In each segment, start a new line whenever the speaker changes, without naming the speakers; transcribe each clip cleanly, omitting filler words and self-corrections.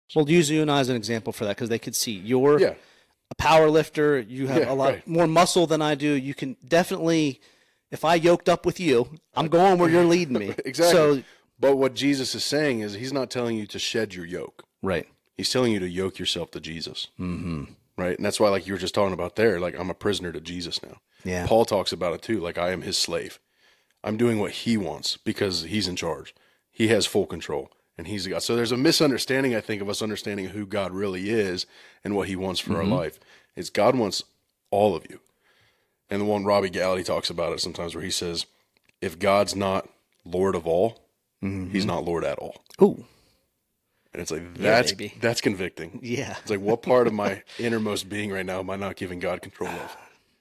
Well, use you and I as an example for that because they could see you're
Yeah.
a power lifter. You have a lot more muscle than I do. You can definitely, if I yoked up with you, I'm going where you're leading me.
Exactly. But what Jesus is saying is he's not telling you to shed your yoke.
Right.
He's telling you to yoke yourself to Jesus. Right? And that's why, like you were just talking about there, like I'm a prisoner to Jesus now.
Yeah.
Paul talks about it too. Like I am his slave. I'm doing what he wants because he's in charge. He has full control and he's the God. So there's a misunderstanding, I think, of us understanding who God really is and what he wants for our life. It's God wants all of you. And the one Robbie Gallaty talks about it sometimes where he says, if God's not Lord of all, he's not Lord at all.
Ooh.
And it's like,
baby.
that's convicting.
Yeah.
It's like, what part of my innermost being right now am I not giving God control of?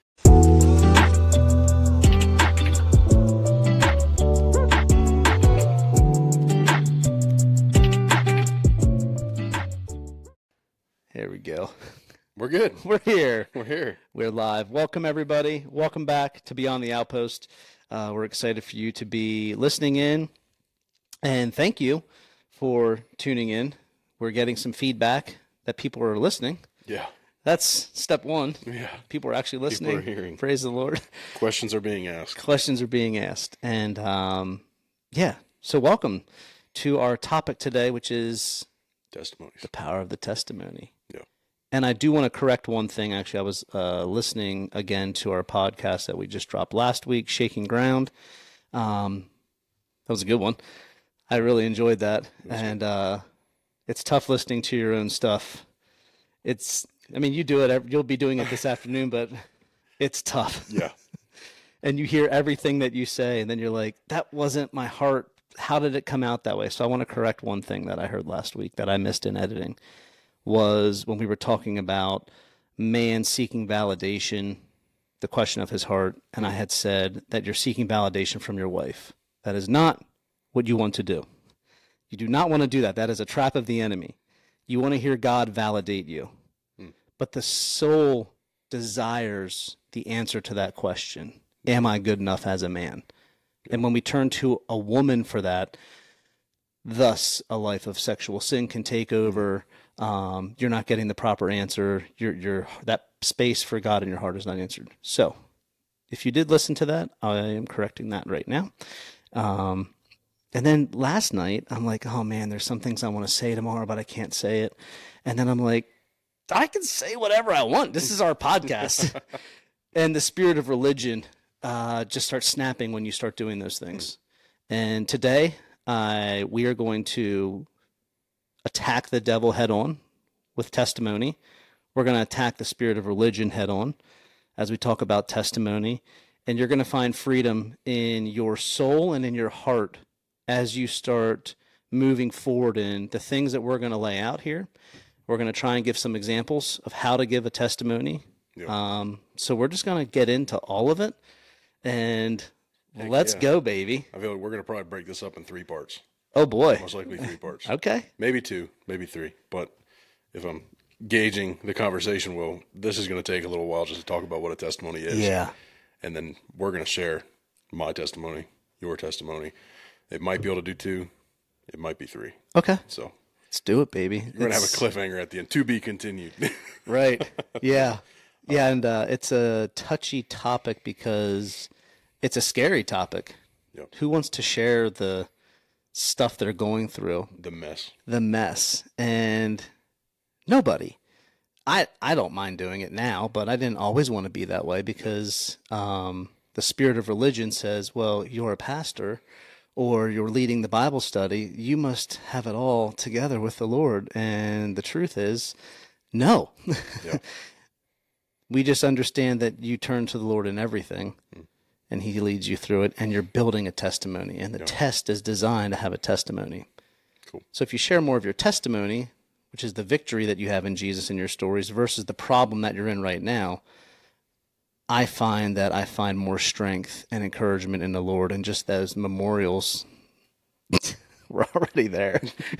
Here we go.
We're good.
We're here.
We're here.
We're live. Welcome, everybody. Welcome back to Beyond the Outpost. We're excited for you to be listening in. And thank you for tuning in. We're getting some feedback that people are listening.
Yeah.
That's step one.
Yeah.
People are actually listening.
People are hearing.
Praise the Lord.
Questions are being asked.
Questions are being asked. And so welcome to our topic today, which is
Testimonies.
the power of the testimony.
Yeah.
And I do want to correct one thing. Actually, I was listening again to our podcast that we just dropped last week, Shaking Ground. That was a good one. I really enjoyed that. And it's tough listening to your own stuff. You do it. You'll be doing it this afternoon, but it's tough.
Yeah.
And you hear everything that you say, and then you're like, that wasn't my heart. How did it come out that way? So I want to correct one thing that I heard last week that I missed in editing. Was when we were talking about man seeking validation, the question of his heart, and I had said that you're seeking validation from your wife. That is not what you want to do. You do not want to do that. That is a trap of the enemy. You want to hear God validate you. But the soul desires the answer to that question. Am I good enough as a man? And when we turn to a woman for that, thus a life of sexual sin can take over. You're not getting the proper answer. You're that space for God in your heart is not answered. So if you did listen to that, I am correcting that right now. And then last night, I'm like, oh man, there's some things I want to say tomorrow, but I can't say it. And then I'm like, I can say whatever I want. This is our podcast. And the spirit of religion just starts snapping when you start doing those things. And today, we are going to attack the devil head on with testimony. We're going to attack the spirit of religion head on as we talk about testimony. And you're going to find freedom in your soul and in your heart as you start moving forward in the things that we're going to lay out here. We're going to try and give some examples of how to give a testimony. Yeah. So we're just going to get into all of it. And let's go, baby.
I feel like we're going to probably break this up in 3 parts.
Oh, boy.
Most likely 3 parts.
Okay.
Maybe 2, maybe 3. But if I'm gauging the conversation, this is going to take a little while just to talk about what a testimony is.
Yeah.
And then we're going to share my testimony, your testimony. It might be able to do 2. It might be 3.
Okay.
So
let's do it, baby.
We're going to have a cliffhanger at the end. To be continued.
Right. Yeah. Yeah. And it's a touchy topic because it's a scary topic.
Yep.
Who wants to share the stuff they're going through? The mess. And nobody. I don't mind doing it now, but I didn't always want to be that way because the spirit of religion says, well, you're a pastor or you're leading the Bible study. You must have it all together with the Lord. And the truth is, no. Yeah. We just understand that you turn to the Lord in everything. And he leads you through it, and you're building a testimony. And the test is designed to have a testimony.
Cool.
So if you share more of your testimony, which is the victory that you have in Jesus in your stories versus the problem that you're in right now, I find more strength and encouragement in the Lord, and just those memorials were already there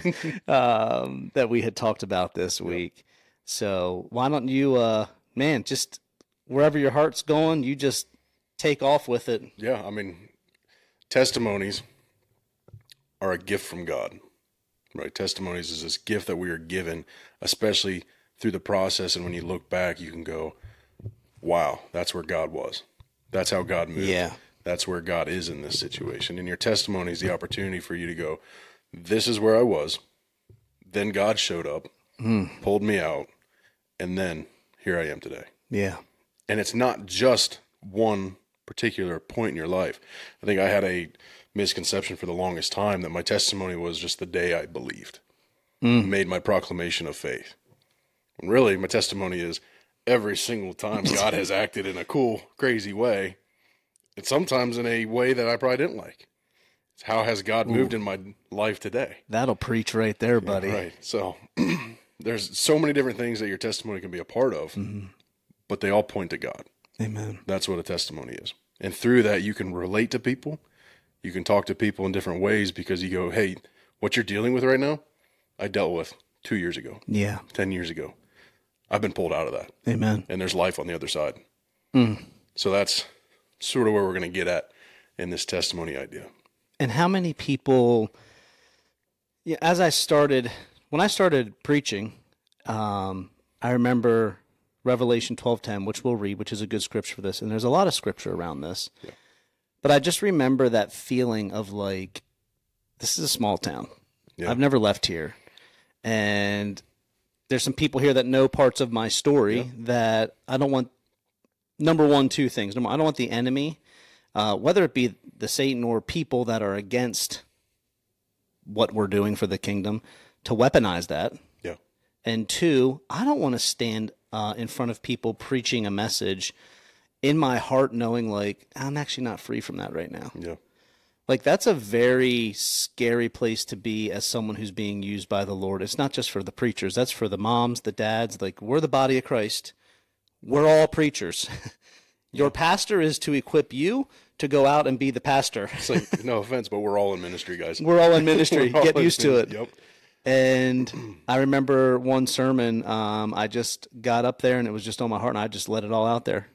that we had talked about this week. So why don't you, just wherever your heart's going, you just take off with it.
Yeah, testimonies are a gift from God. Right? Testimonies is this gift that we are given, especially through the process. And when you look back, you can go, wow, that's where God was. That's how God moved.
Yeah.
That's where God is in this situation. And your testimony is the opportunity for you to go, this is where I was. Then God showed up, pulled me out, and then here I am today.
Yeah.
And it's not just one particular point in your life. I think I had a misconception for the longest time that my testimony was just the day I believed, made my proclamation of faith. And really, my testimony is every single time God has acted in a cool, crazy way, and sometimes in a way that I probably didn't like. It's how has God moved in my life today?
That'll preach right there, buddy.
Right. So there's so many different things that your testimony can be a part of, but they all point to God.
Amen.
That's what a testimony is. And through that, you can relate to people. You can talk to people in different ways because you go, hey, what you're dealing with right now, I dealt with 2 years ago,
Yeah.
10 years ago. I've been pulled out of that.
Amen.
And there's life on the other side. So that's sort of where we're going to get at in this testimony idea.
And how many people, yeah, when I started preaching, I remember Revelation 12:10, which we'll read, which is a good scripture for this. And there's a lot of scripture around this.
Yeah.
But I just remember that feeling of like, this is a small town.
Yeah.
I've never left here. And there's some people here that know parts of my story that I don't want, number one, two things. Number, I don't want the enemy, whether it be the Satan or people that are against what we're doing for the kingdom, to weaponize that.
Yeah.
And two, I don't want to stand in front of people preaching a message in my heart knowing like, I'm actually not free from that right now.
Yeah.
Like, that's a very scary place to be as someone who's being used by the Lord. It's not just for the preachers. That's for the moms, the dads. Like, we're the body of Christ. We're all preachers. Your pastor is to equip you to go out and be the pastor.
It's like, no offense, but we're all in ministry, guys.
We're all in ministry.
We're all
Get
in
used to it.
Yep.
And I remember one sermon, I just got up there and it was just on my heart and I just let it all out there.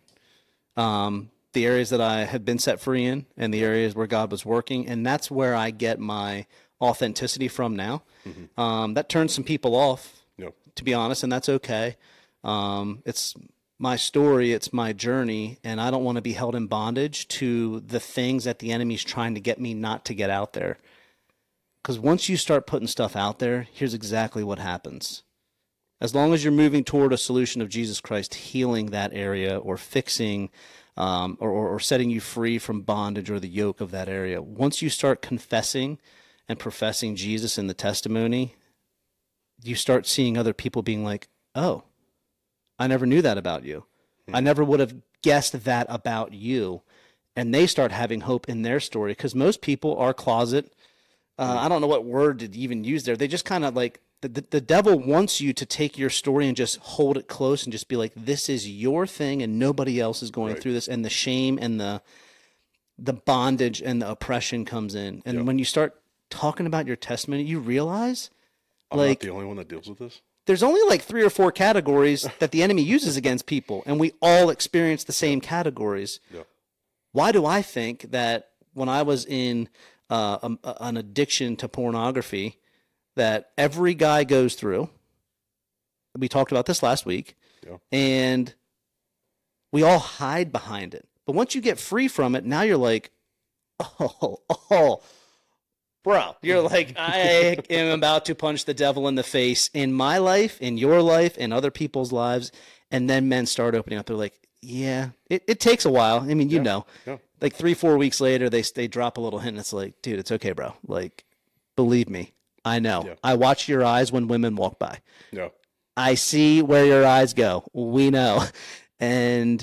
The areas that I had been set free in and the areas where God was working. And that's where I get my authenticity from now. That turns some people off,
Yep.
to be honest, and that's okay. It's my story, it's my journey, and I don't want to be held in bondage to the things that the enemy's trying to get me not to get out there. Because once you start putting stuff out there, here's exactly what happens. As long as you're moving toward a solution of Jesus Christ healing that area or fixing or setting you free from bondage or the yoke of that area, once you start confessing and professing Jesus in the testimony, you start seeing other people being like, oh, I never knew that about you. I never would have guessed that about you. And they start having hope in their story because most people are closet. I don't know what word to even use there. They just kind of like, the devil wants you to take your story and just hold it close and just be like, this is your thing and nobody else is going through this. And the shame and the bondage and the oppression comes in. And when you start talking about your testimony, you realize
I'm not the only one that deals with this.
There's only like 3 or 4 categories that the enemy uses against people. And we all experience the same categories.
Yeah.
Why do I think that when I was in an addiction to pornography that every guy goes through, we talked about this last week, and we all hide behind it. But once you get free from it, now you're like, oh, bro, you're like, I am about to punch the devil in the face in my life, in your life, in other people's lives. And then men start opening up. They're like, yeah, it takes a while. I mean, you know, like 3-4 weeks later, they drop a little hint and it's like, dude, it's okay, bro. Like, believe me, I know. Yeah. I watch your eyes when women walk by.
Yeah.
I see where your eyes go. We know. And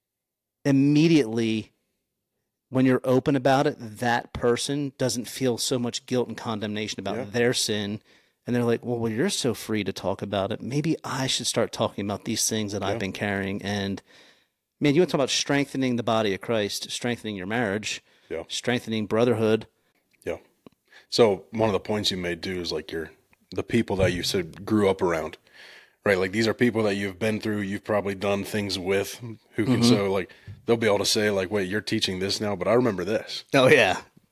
immediately when you're open about it, that person doesn't feel so much guilt and condemnation about their sin. And they're like, well, you're so free to talk about it. Maybe I should start talking about these things that I've been carrying. And man, you want to talk about strengthening the body of Christ, strengthening your marriage, strengthening brotherhood.
Yeah. So one of the points you made too is like the people that you said grew up around, right? Like these are people that you've been through, you've probably done things with who can, so like they'll be able to say like, wait, you're teaching this now, but I remember this.
Oh yeah.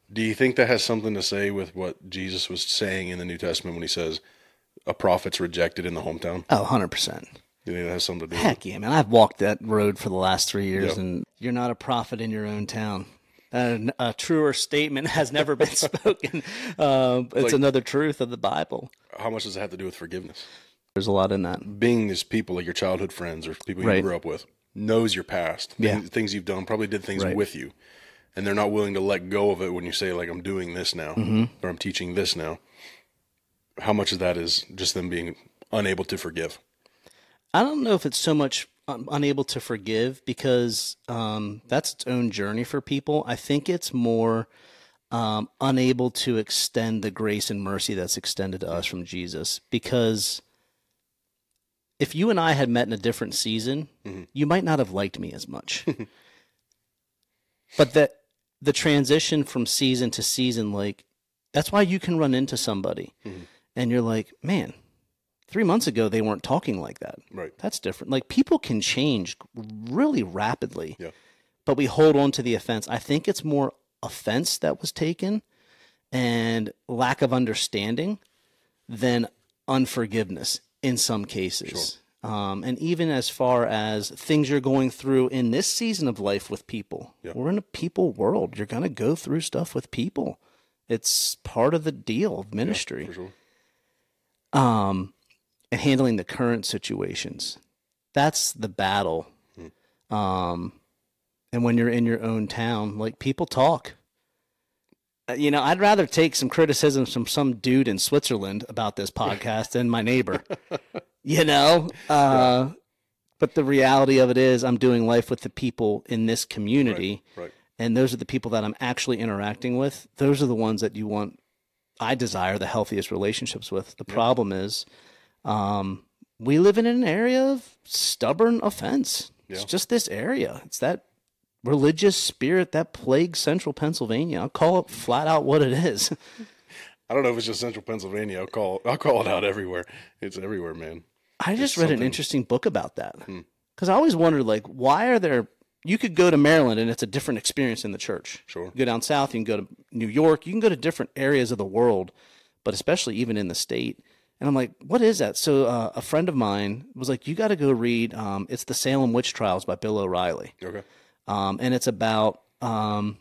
Do you think that has something to say with what Jesus was saying in the New Testament when he says a prophet's rejected in the hometown?
Oh, 100%.
Do you think that has something to do with it?
Heck yeah, man. I've walked that road for the last 3 years,
Yeah.
and you're not a prophet in your own town. A truer statement has never been spoken. It's another truth of the Bible.
How much does it have to do with forgiveness?
There's a lot in that.
Being these people, like your childhood friends or people you
Right.
grew up with, knows your past,
Yeah.
things you've done, probably did things
Right.
with you, and they're not willing to let go of it when you say, like, I'm doing this now,
Mm-hmm.
or I'm teaching this now. How much of that is just them being unable to forgive?
I don't know if it's so much unable to forgive, because that's its own journey for people. I think it's more unable to extend the grace and mercy that's extended to us from Jesus. Because if you and I had met in a different season, you might not have liked me as much. But the transition from season to season, like, that's why you can run into somebody and you're like, man, 3 months ago they weren't talking like that.
Right.
That's different. Like, people can change really rapidly,
Yeah.
but we hold on to the offense. I think it's more offense that was taken and lack of understanding than unforgiveness in some cases. And even as far as things you're going through in this season of life with people, we're in a people world. You're going to go through stuff with people. It's part of the deal of ministry.
For sure.
And handling the current situations. That's the battle. And when you're in your own town, like, people talk. You know, I'd rather take some criticisms from some dude in Switzerland about this podcast than my neighbor. You know? But the reality of it is, I'm doing life with the people in this community.
Right.
And those are the people that I'm actually interacting with. Those are the ones that I desire the healthiest relationships with. The problem is, we live in an area of stubborn offense. It's just this area. It's that religious spirit that plagues central Pennsylvania. I'll call it flat out what it is.
I don't know if it's just central Pennsylvania. I'll call it out everywhere. It's everywhere, man.
I just read an interesting book about that. Because I always wondered, like, why are there... You could go to Maryland and it's a different experience in the church.
Sure.
You go down south, you can go to New York, you can go to different areas of the world, but especially even in the state. And I'm like, what is that? So a friend of mine was like, you got to go read, it's The Salem Witch Trials by Bill O'Reilly.
Okay.
And it's about what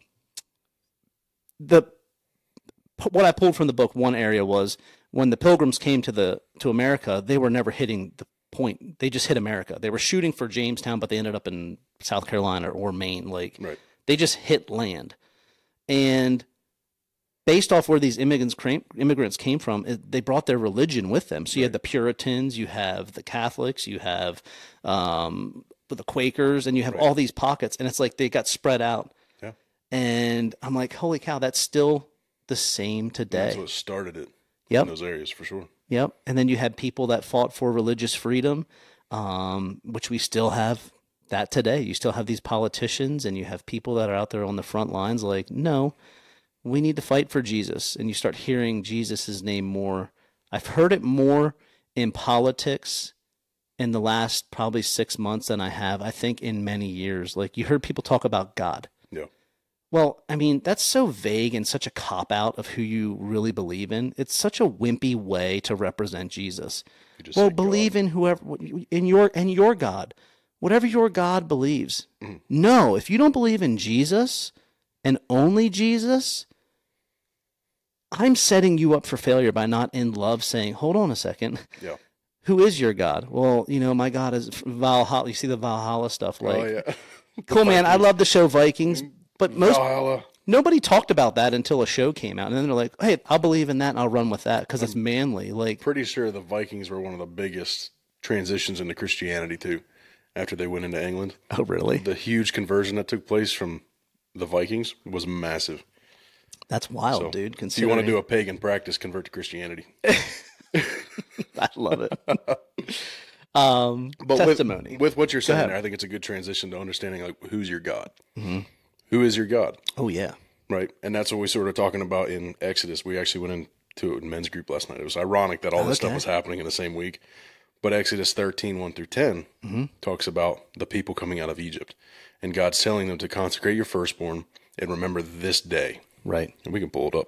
I pulled from the book. One area was when the Pilgrims came to America, they were never hitting the point. They just hit America. They were shooting for Jamestown, but they ended up in South Carolina or Maine. Like, they just hit land. And based off where these immigrants came from, they brought their religion with them. So you had the Puritans, you have the Catholics, you have the Quakers, and you have all these pockets. And it's like they got spread out.
Yeah.
And I'm like, holy cow, that's still the same today.
That's what started it
Yep.
in those areas, for sure.
Yep. And then you had people that fought for religious freedom, which we still have that today. You still have these politicians, and you have people that are out there on the front lines like, no, we need to fight for Jesus. And you start hearing Jesus' name more. I've heard it more in politics in the last probably 6 months than I have, I think, in many years. Like, you heard people talk about God.
Yeah.
Well, I mean, that's so vague and such a cop-out of who you really believe in. It's such a wimpy way to represent Jesus. Well, believe in whoever, in your God, whatever your God believes.
Mm-hmm.
No, if you don't believe in Jesus and only Jesus, I'm setting you up for failure by not in love saying, hold on a second.
Yeah.
Who is your God? Well, you know, my God is Valhalla. You see the Valhalla stuff. Like,
Oh, yeah.
cool, man. I love the show Vikings, but
Valhalla.
nobody talked about that until a show came out. And then they're like, hey, I'll believe in that and I'll run with that because it's manly. Like,
Pretty sure the Vikings were one of the biggest transitions into Christianity, too, after they went into England.
oh, really?
The huge conversion that took place from the Vikings was massive.
That's wild,
So,
dude.
if you want to do a pagan practice, convert to Christianity.
I love it.
But
testimony.
with what you're saying
ahead.
there, I think it's a good transition to understanding, like, who's your God? Mm-hmm. Who is your God?
Oh, yeah.
Right. And that's what we sort of talking about in Exodus. We actually went into it in men's group last night. It was ironic that all this stuff was happening in the same week. But Exodus 13, 1 through 10 talks about the people coming out of Egypt. And God's telling them to consecrate your firstborn and remember this day.
Right.
And we can pull it up.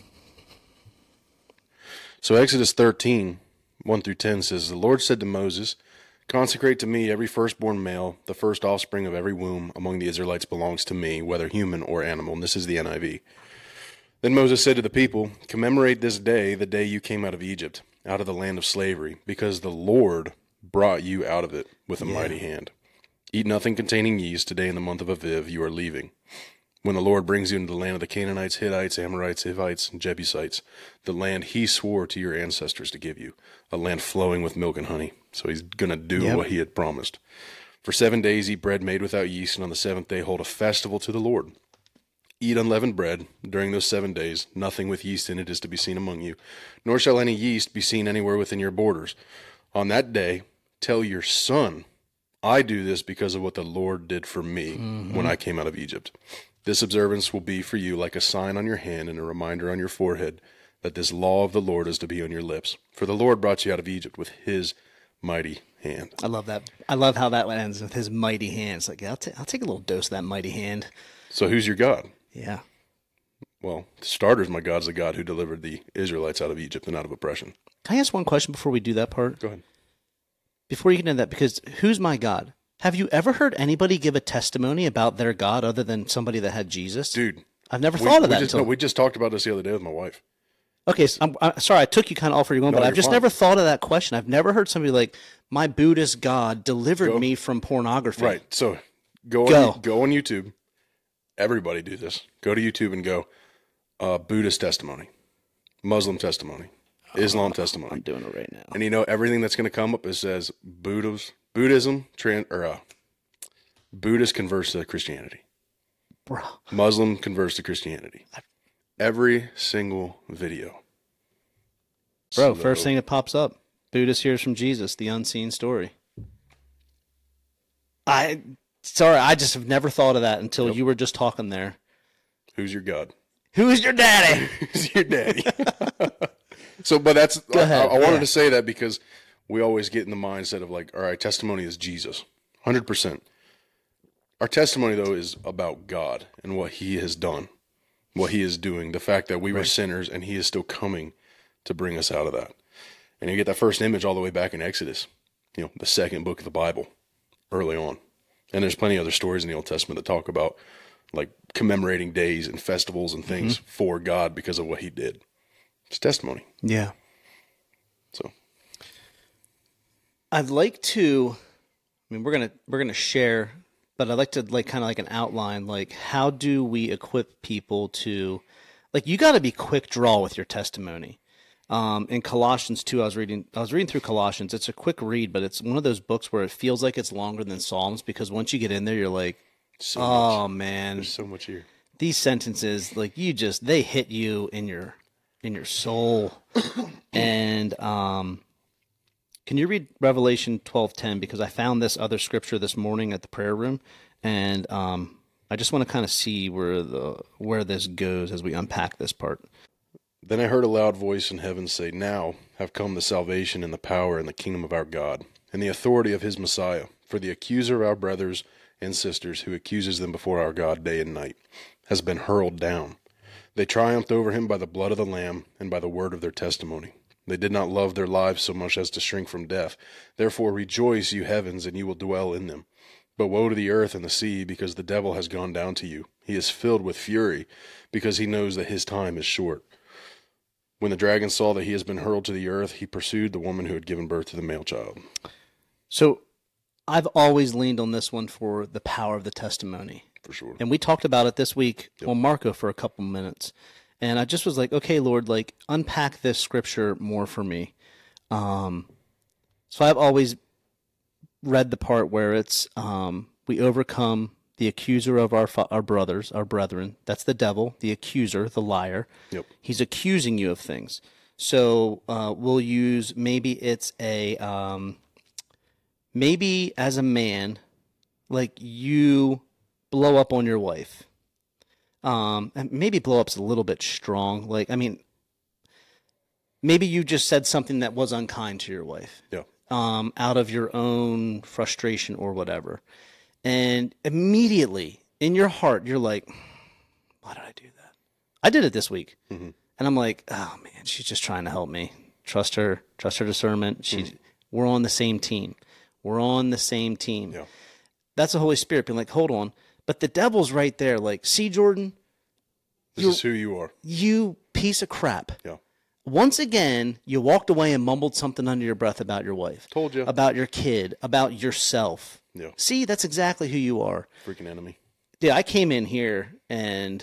So Exodus 13, 1 through 10 says, The Lord said to Moses, Consecrate to me every firstborn male, the first offspring of every womb among the Israelites belongs to me, whether human or animal. And this is the NIV. Then Moses said to the people, Commemorate this day, the day you came out of Egypt, out of the land of slavery, because the Lord brought you out of it with a mighty hand. Eat nothing containing yeast. Today in the month of Aviv you are leaving. When the Lord brings you into the land of the Canaanites, Hittites, Amorites, Hivites, and Jebusites, the land he swore to your ancestors to give you, a land flowing with milk and honey. So he's going to do what he had promised. For 7 days eat bread made without yeast, and on the seventh day hold a festival to the Lord. Eat unleavened bread. During those 7 days, nothing with yeast in it is to be seen among you, nor shall any yeast be seen anywhere within your borders. On that day, tell your son, I do this because of what the Lord did for me when I came out of Egypt. This observance will be for you like a sign on your hand and a reminder on your forehead that this law of the Lord is to be on your lips. For the Lord brought you out of Egypt with his mighty hand.
I love that. I love how that ends with his mighty hand. It's like, I'll take a little dose of that mighty hand.
So who's your God?
Yeah.
Well, to starters, my God's the God who delivered the Israelites out of Egypt and out of oppression.
Can I ask one question before we do that part?
Go ahead.
Before you get into that, because who's my God? Have you ever heard anybody give a testimony about their God other than somebody that had Jesus?
Dude.
I've never thought of that.
We just talked about this the other day with my wife.
Okay, so I'm sorry, I took you kind of off where you're going, but I've just never thought of that question. I've never heard somebody like, my Buddhist God delivered me from pornography.
Right, so go on YouTube. Everybody do this. Go to YouTube and go, Buddhist testimony, Muslim testimony, Islam testimony.
I'm doing it right now.
And you know, everything that's going to come up, it says Buddhist converts to Christianity.
Bro.
Muslim converts to Christianity. Every single video.
Bro, first thing that pops up, Buddhist hears from Jesus, the unseen story. I just have never thought of that until you were just talking there.
Who's your God?
Who's your daddy?
Who's your daddy? So, but that's, I wanted to say that because we always get in the mindset of like, all right, testimony is Jesus, 100%. Our testimony, though, is about God and what he has done, what he is doing, the fact that we were sinners and he is still coming to bring us out of that. And you get that first image all the way back in Exodus, the second book of the Bible, early on. And there's plenty of other stories in the Old Testament that talk about like commemorating days and festivals and things for God because of what he did. It's testimony.
Yeah.
So
I'd like to, we're gonna share, but I'd like to like kind of like an outline, like how do we equip people to, like you got to be quick draw with your testimony. In Colossians 2, I was reading through Colossians. It's a quick read, but it's one of those books where it feels like it's longer than Psalms because once you get in there, you're like, man,
there's so much here.
These sentences, like they hit you in your soul. And can you read Revelation 12:10? Because I found this other scripture this morning at the prayer room, and I just want to kind of see where this goes as we unpack this part.
Then I heard a loud voice in heaven say, Now have come the salvation and the power and the kingdom of our God, and the authority of his Messiah. For the accuser of our brothers and sisters, who accuses them before our God day and night, has been hurled down. They triumphed over him by the blood of the Lamb and by the word of their testimony. They did not love their lives so much as to shrink from death. Therefore rejoice, you heavens, and you will dwell in them. But woe to the earth and the sea, because the devil has gone down to you. He is filled with fury, because he knows that his time is short. When the dragon saw that he has been hurled to the earth, he pursued the woman who had given birth to the male child.
So I've always leaned on this one for the power of the testimony.
For sure.
And we talked about it this week on Marco for a couple minutes. And I just was like, okay, Lord, like unpack this scripture more for me. So I've always read the part where it's we overcome the accuser of our brothers, our brethren. That's the devil, the accuser, the liar.
Yep.
He's accusing you of things. So we'll use maybe it's maybe as a man, like you blow up on your wife. And maybe blow up's a little bit strong. Like, maybe you just said something that was unkind to your wife.
Yeah.
Out of your own frustration or whatever. And immediately in your heart, you're like, why did I do that? I did it this week.
Mm-hmm.
And I'm like, oh man, she's just trying to help me. Trust her discernment. We're on the same team. We're on the same team.
Yeah.
That's the Holy Spirit being like, hold on. But the devil's right there. Like, see, Jordan,
This is who you are.
you piece of crap.
Yeah.
Once again, you walked away and mumbled something under your breath about your wife.
Told you.
About your kid, about yourself.
Yeah.
See, that's exactly who you are.
Freaking enemy.
Dude, I came in here and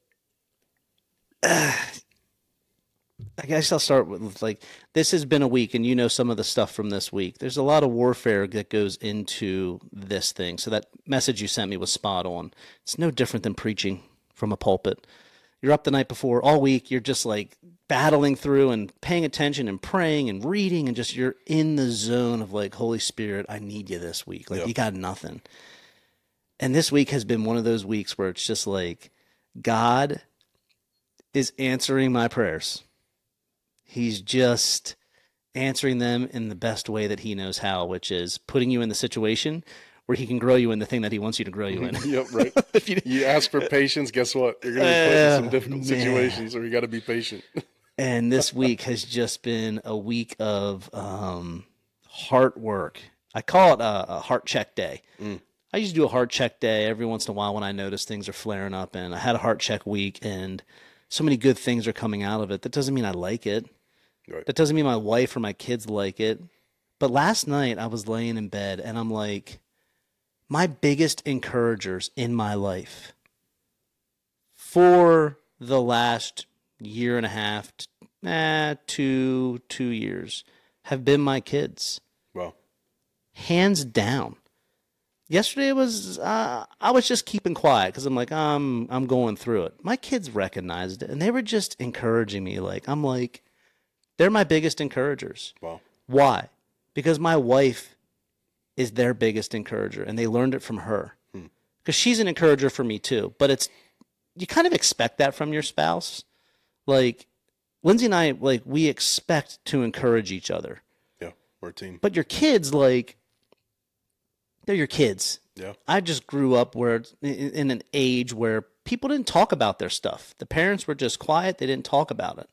I guess I'll start with, like, this has been a week, and you know some of the stuff from this week. There's a lot of warfare that goes into this thing. So that message you sent me was spot on. It's no different than preaching from a pulpit. You're up the night before all week. You're just like battling through and paying attention and praying and reading, and just you're in the zone of like, Holy Spirit, I need you this week. Like, you got nothing. And this week has been one of those weeks where it's just like, God is answering my prayers. He's just answering them in the best way that he knows how, which is putting you in the situation where he can grow you in the thing that he wants you to grow you in.
Yep, right. You ask for patience, guess what? You're going to be put in some difficult situations, so you got to be patient.
And this week has just been a week of heart work. I call it a heart check day. I used to do a heart check day every once in a while when I notice things are flaring up, and I had a heart check week, and so many good things are coming out of it. That doesn't mean I like it.
Right.
That doesn't mean my wife or my kids like it. But last night I was laying in bed and I'm like, my biggest encouragers in my life for the last year and a half, 2 years, have been my kids.
Wow.
Hands down. Yesterday I was just keeping quiet because I'm like, I'm going through it. My kids recognized it and they were just encouraging me. I'm like, they're my biggest encouragers.
Wow.
Why? Because my wife is their biggest encourager, and they learned it from her. Because she's an encourager for me too. But you kind of expect that from your spouse. Like, Lindsay and I, like, we expect to encourage each other.
Yeah, we're a team.
But your kids, like, they're your kids.
Yeah.
I just grew up in an age where people didn't talk about their stuff. The parents were just quiet. They didn't talk about it.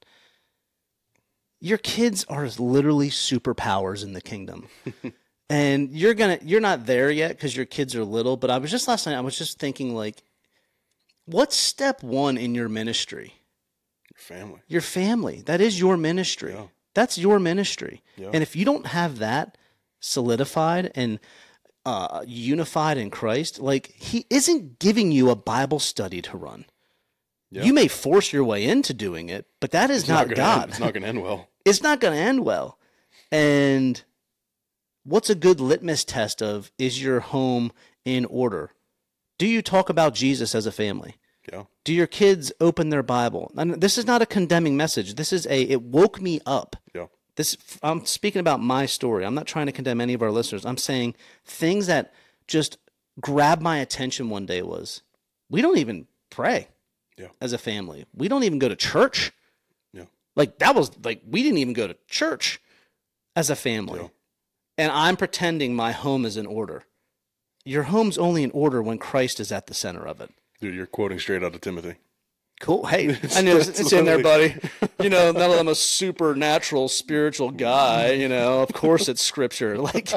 Your kids are literally superpowers in the kingdom. And you're not there yet because your kids are little, but last night I was just thinking, like, what's step one in your ministry?
Your family. Your
family. That is your ministry.
Yeah.
That's your ministry.
Yeah.
And if you don't have that solidified and unified in Christ, like, he isn't giving you a Bible study to run. Yeah. You may force your way into doing it, but that is not God.
It's not going to end well.
It's not going to end well. And what's a good litmus test of, is your home in order? Do you talk about Jesus as a family?
Yeah.
Do your kids open their Bible? And this is not a condemning message. This is it woke me up.
Yeah.
I'm speaking about my story. I'm not trying to condemn any of our listeners. I'm saying things that just grabbed my attention one day was, we don't even pray.
Yeah.
As a family. We don't even go to church.
Yeah.
Like, that was like, we didn't even go to church as a family. Yeah. And I'm pretending my home is in order. Your home's only in order when Christ is at the center of it.
Dude, you're quoting straight out of Timothy.
Cool. Hey, I knew it's in there, buddy. You know, not that I'm a supernatural spiritual guy, you know, of course it's scripture. Like,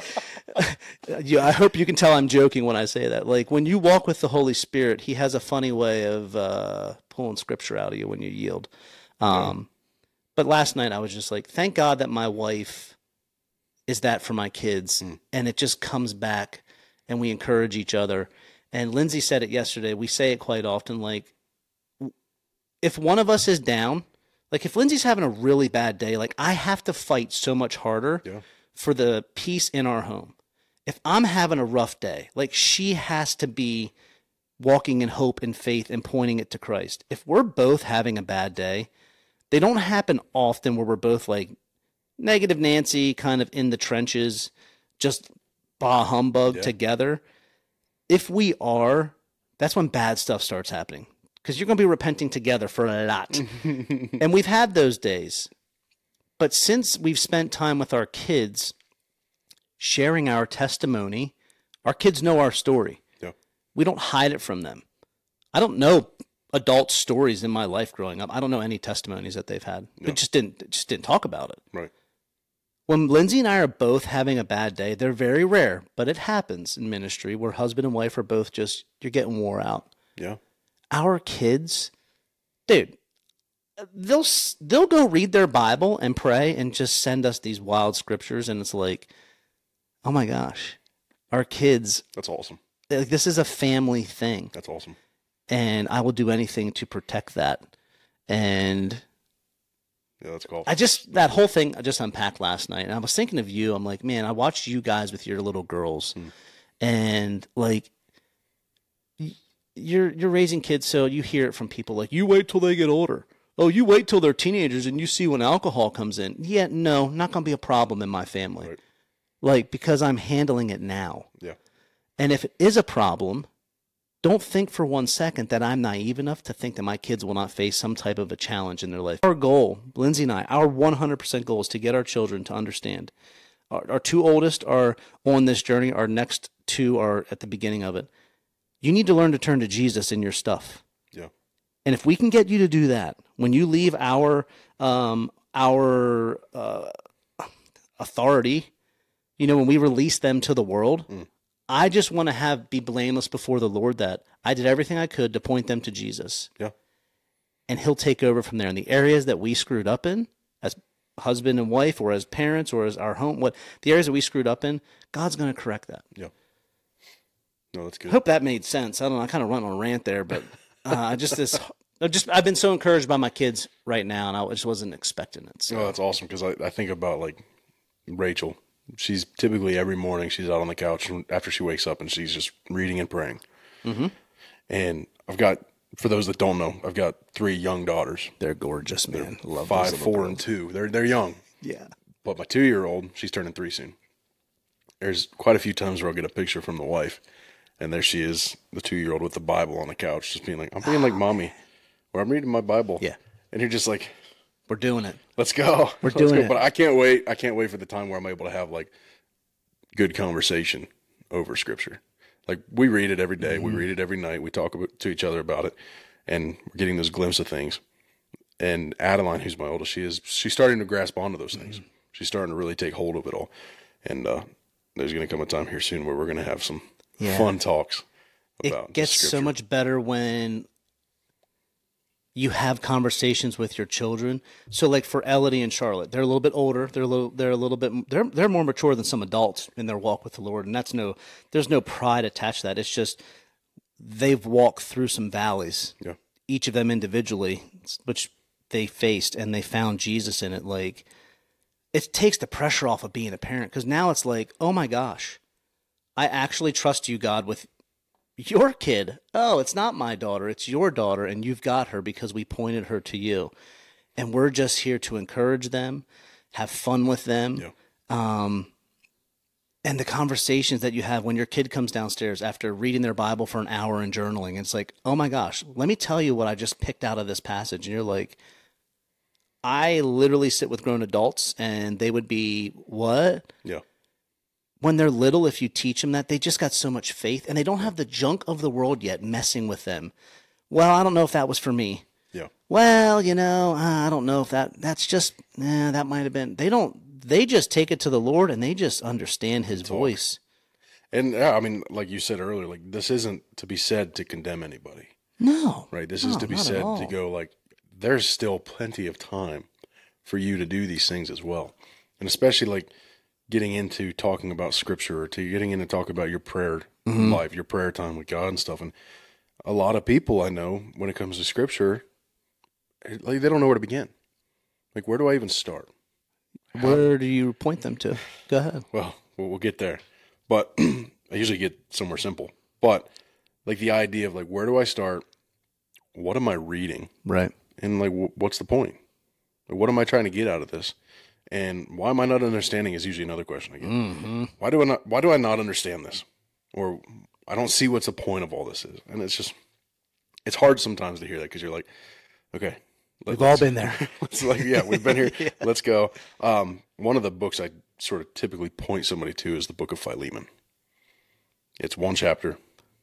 I hope you can tell I'm joking when I say that. Like, when you walk with the Holy Spirit, he has a funny way of pulling scripture out of you when you yield. But last night I was just like, thank God that my wife is that for my kids. And it just comes back and we encourage each other. And Lindsay said it yesterday. We say it quite often, like, if one of us is down, like if Lindsay's having a really bad day, like I have to fight so much harder for the peace in our home. If I'm having a rough day, like she has to be walking in hope and faith and pointing it to Christ. If we're both having a bad day, they don't happen often where we're both like negative Nancy kind of in the trenches, just bah humbug together. If we are, that's when bad stuff starts happening. Because you're going to be repenting together for a lot. And we've had those days. But since we've spent time with our kids, sharing our testimony, our kids know our story.
Yeah.
We don't hide it from them. I don't know adult stories in my life growing up. I don't know any testimonies that they've had.
Yeah.
It just didn't talk about it.
Right.
When Lindsay and I are both having a bad day, they're very rare, but it happens in ministry where husband and wife are both just, you're getting wore out.
Yeah.
Our kids, dude, they'll go read their Bible and pray and just send us these wild scriptures, and it's like, oh my gosh, our kids.
That's awesome.
Like, this is a family thing.
That's awesome.
And I will do anything to protect that. And
yeah, that's cool.
That whole thing I just unpacked last night, and I was thinking of you. I'm like, man, I watched you guys with your little girls, and like, you're raising kids, so you hear it from people like, you wait till they get older. Oh, you wait till they're teenagers and you see when alcohol comes in. Yeah, no, not going to be a problem in my family.
Right.
Like, because I'm handling it now.
Yeah.
And if it is a problem, don't think for 1 second that I'm naive enough to think that my kids will not face some type of a challenge in their life. Our goal, Lindsay and I, our 100% goal is to get our children to understand. Our two oldest are on this journey. Our next two are at the beginning of it. You need to learn to turn to Jesus in your stuff.
Yeah.
And if we can get you to do that, when you leave our authority, when we release them to the world, I just want to be blameless before the Lord that I did everything I could to point them to Jesus.
Yeah.
And he'll take over from there. In the areas that we screwed up in, as husband and wife, or as parents, or as our home, the areas that we screwed up in, God's going to correct that.
Yeah. No, that's good.
I hope that made sense. I don't know. I kind of went on a rant there, but I've been so encouraged by my kids right now, and I just wasn't expecting it. So.
Oh, that's awesome, because I think about like Rachel. She's typically every morning she's out on the couch after she wakes up and she's just reading and praying. Mm-hmm. And I've got, for those that don't know, I've got 3 young daughters.
They're gorgeous, man.
Love 5, 4, and 2. They're young.
Yeah.
But my 2-year-old, she's turning 3 soon. There's quite a few times where I'll get a picture from the wife, and there she is, the 2-year-old with the Bible on the couch, just being like, I'm being like mommy, or I'm reading my Bible.
Yeah.
And you're just like,
we're doing it.
Let's go.
We're doing it.
But I can't wait. I can't wait for the time where I'm able to have like good conversation over scripture. Like, we read it every day. We read it every night. We talk to each other about it, and we're getting those glimpses of things. And Adeline, who's my oldest, she's starting to grasp onto those things. She's starting to really take hold of it all. And there's going to come a time here soon where we're going to have some fun talks about
it gets so much better when you have conversations with your children. So like for Elodie and Charlotte, they're a little bit older. They're more mature than some adults in their walk with the Lord. And there's no pride attached to that. It's just, they've walked through some valleys, each of them individually, which they faced, and they found Jesus in it. Like, it takes the pressure off of being a parent. 'Cause now it's like, oh my gosh, I actually trust you, God, with your kid. Oh, it's not my daughter, it's your daughter, and you've got her because we pointed her to you. And we're just here to encourage them, have fun with them. And the conversations that you have when your kid comes downstairs after reading their Bible for an hour and journaling, it's like, oh my gosh, let me tell you what I just picked out of this passage. And you're like, I literally sit with grown adults and they would be, what?
Yeah.
When they're little, if you teach them that, they just got so much faith, and they don't have the junk of the world yet messing with them. Well, I don't know if that was for me.
Yeah.
Well, I don't know if that's just, that might have been. They just take it to the Lord, and they just understand his voice.
And I mean, like you said earlier, like, this isn't to be said to condemn anybody.
No.
Right. This is to be said to go like, there's still plenty of time for you to do these things as well. And especially like, getting into talking about scripture, or to getting into talk about your prayer life, your prayer time with God and stuff. And a lot of people I know, when it comes to scripture, like, they don't know where to begin. Like, where do I even start?
Where do you point them to? Go ahead.
Well, we'll get there. But I usually get somewhere simple. But like, the idea of like, where do I start? What am I reading?
Right.
And like, what's the point? Like, what am I trying to get out of this? And why am I not understanding is usually another question I get. Mm-hmm. Why do I not understand this? Or I don't see what's the point of all this is. And it's hard sometimes to hear that, because you're like, okay.
We've all been there.
We've been here. Yeah. Let's go. One of the books I sort of typically point somebody to is the book of Philemon. It's one chapter.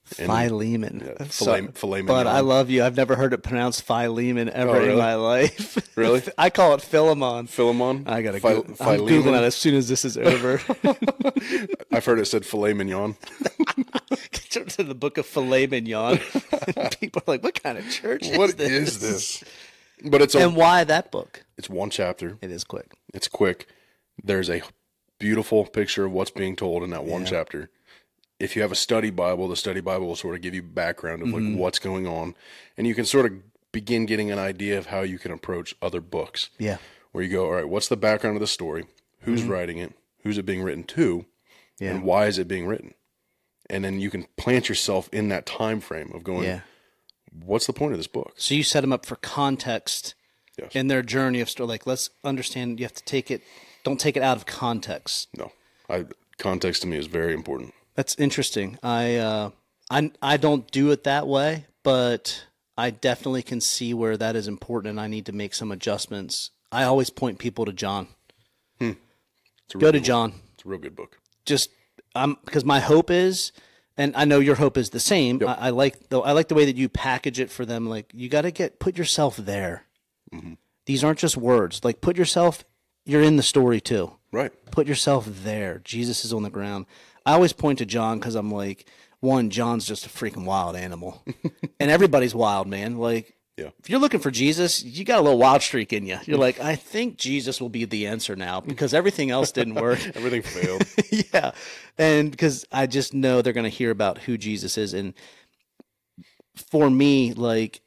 Philemon.
Filet
but
mignon.
I love you. I've never heard it pronounced Philemon ever in
really?
my life.
Really?
I call it Philemon.
Philemon?
I gotta
Phi-
I'm
Philemon?
Googling that as soon as this is over.
I've heard it said filet mignon.
Get to the book of Filet Mignon. People are like, what kind of church is
What
this?
is this? But it's
And why that book?
it's one chapter.
It is quick.
It's quick. There's a beautiful picture of what's being told in that one chapter. If you have a study Bible, the study Bible will sort of give you background of like what's going on, and you can sort of begin getting an idea of how you can approach other books.
Yeah.
Where you go, all right, what's the background of the story? Who's writing it? Who's it being written to?
Yeah.
And why is it being written? And then you can plant yourself in that time frame of going,
Yeah.
what's the point of this book?
So you set them up for context
Yes.
in their journey of story. Like, let's understand. You have to take it. Don't take it out of context.
No, context to me is very important.
That's interesting. I don't do it that way, but I definitely can see where that is important, and I need to make some adjustments. I always point people to John.
It's a
Go
real
to
good
John.
book. It's a real good book.
Just because my hope is, and I know your hope is the same.
Yep.
I like the way that you package it for them. Like, you got to put yourself there. These aren't just words. Like, put yourself. You're in the story too.
Right.
Put yourself there. Jesus is on the ground. I always point to John because I'm like, one, John's just a freaking wild animal, and everybody's wild, man. Like,
Yeah.
if you're looking for Jesus, you got a little wild streak in you. You're like, I think Jesus will be the answer now because everything else didn't work.
Everything failed.
Yeah. And because I just know they're going to hear about who Jesus is. And for me, like,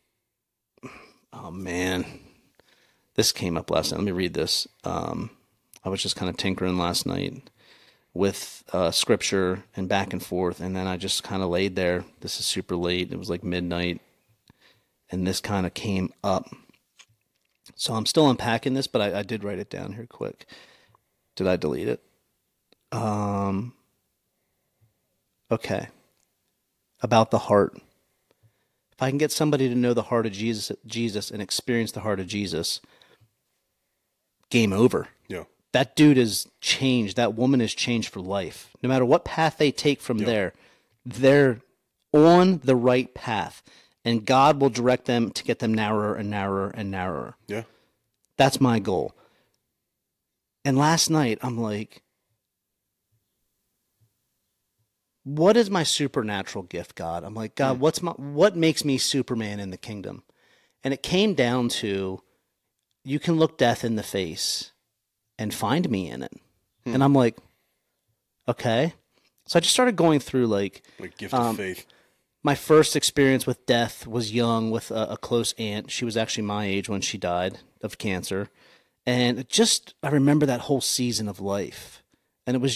oh man, this came up last night. Let me read this. I was just kind of tinkering last night with scripture and back and forth. And then I just kind of laid there. This is super late. It was like midnight. And this kind of came up. So I'm still unpacking this, but I did write it down here quick. Did I delete it? Okay. About the heart. If I can get somebody to know the heart of Jesus and experience the heart of Jesus, game over.
Yeah.
That dude is changed. That woman is changed for life. No matter what path they take from there, they're on the right path. And God will direct them to get them narrower and narrower and narrower.
Yeah.
That's my goal. And last night, I'm like, what is my supernatural gift, God? I'm like, God, what makes me Superman in the kingdom? And it came down to, you can look death in the face and find me in it. And I'm like, okay. So I just started going through like
Gift of faith.
my first experience with death was young with a close aunt. She was actually my age when she died of cancer. And I remember that whole season of life. And it was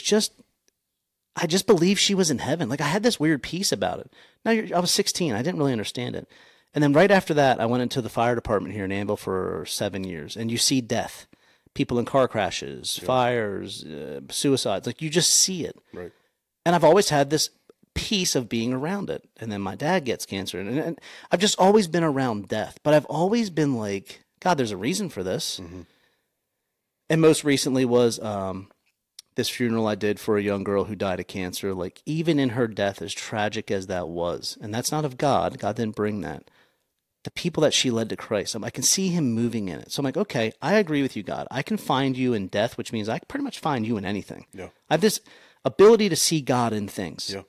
I just believed she was in heaven. Like, I had this weird peace about it. I was 16. I didn't really understand it. And then right after that, I went into the fire department here in Anvil for 7 years. And you see death, people in car crashes, fires, suicides. Like, you just see it.
Right.
And I've always had this peace of being around it. And then my dad gets cancer. And I've just always been around death. But I've always been like, God, there's a reason for this. Mm-hmm. And most recently was this funeral I did for a young girl who died of cancer. Like, even in her death, as tragic as that was, and that's not of God. God didn't bring that. The people that she led to Christ, I can see him moving in it. So I'm like, okay, I agree with you, God. I can find you in death, which means I can pretty much find you in anything.
Yeah.
I have this ability to see God in things.
Yeah.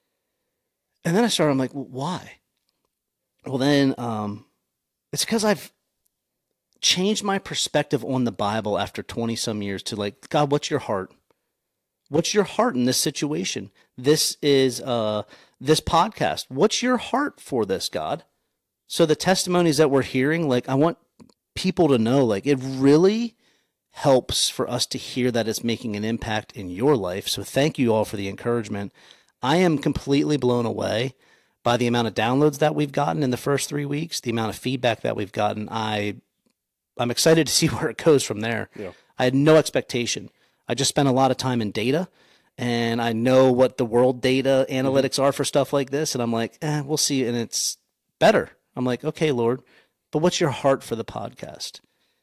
And then I'm like, well, why? Well, then it's because I've changed my perspective on the Bible after 20 some years to like, God, what's your heart? What's your heart in this situation? This is this podcast. What's your heart for this, God? So the testimonies that we're hearing, like, I want people to know, like, it really helps for us to hear that it's making an impact in your life. So thank you all for the encouragement. I am completely blown away by the amount of downloads that we've gotten in the first 3 weeks, the amount of feedback that we've gotten. I'm excited to see where it goes from there.
Yeah.
I had no expectation. I just spent a lot of time in data, and I know what the world data analytics are for stuff like this. And I'm like, we'll see. And it's better. I'm like, okay, Lord, but what's your heart for the podcast?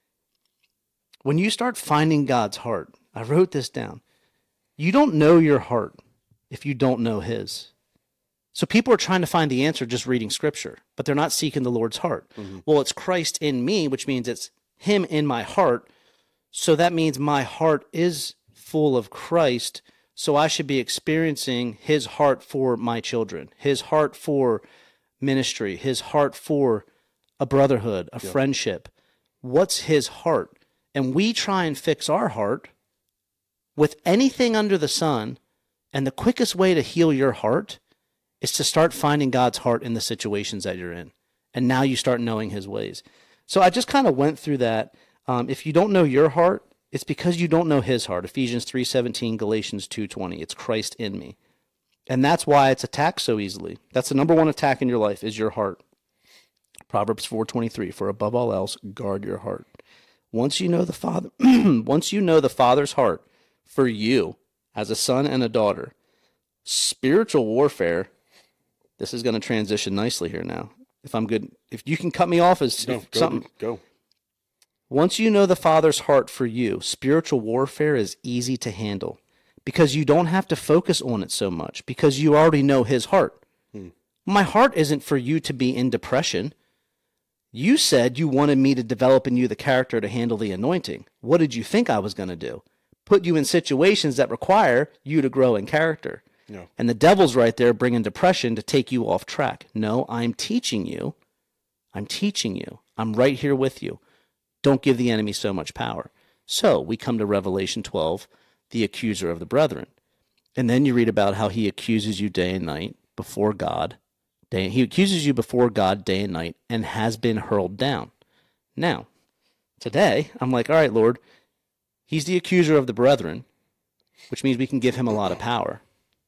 When you start finding God's heart, I wrote this down. You don't know your heart if you don't know his. So people are trying to find the answer just reading scripture, but they're not seeking the Lord's heart. Well, it's Christ in me, which means it's him in my heart. So that means my heart is full of Christ. So I should be experiencing his heart for my children, his heart for ministry, his heart for a brotherhood, a friendship. What's his heart? And we try and fix our heart with anything under the sun. And the quickest way to heal your heart is to start finding God's heart in the situations that you're in. And now you start knowing his ways. So I just kind of went through that. If you don't know your heart, it's because you don't know his heart. Ephesians 3:17, Galatians 2:20. It's Christ in me. And that's why it's attacked so easily. That's the number one attack in your life is your heart. Proverbs 4:23, for above all else, guard your heart. Once you know the Father, once you know the Father's heart for you as a son and a daughter, spiritual warfare, this is going to transition nicely here now. If I'm good, if you can cut me off as something.
Go.
Once you know the Father's heart for you, spiritual warfare is easy to handle because you don't have to focus on it so much because you already know his heart. My heart isn't for you to be in depression. You said you wanted me to develop in you the character to handle the anointing. What did you think I was going to do? Put you in situations that require you to grow in character.
No.
And the devil's right there bringing depression to take you off track. No, I'm teaching you. I'm teaching you. I'm right here with you. Don't give the enemy so much power. So we come to Revelation 12, the accuser of the brethren. And then you read about how he accuses you day and night before God. He accuses you before God day and night and has been hurled down. Now, today, I'm like, all right, Lord, he's the accuser of the brethren, which means we can give him a lot of power.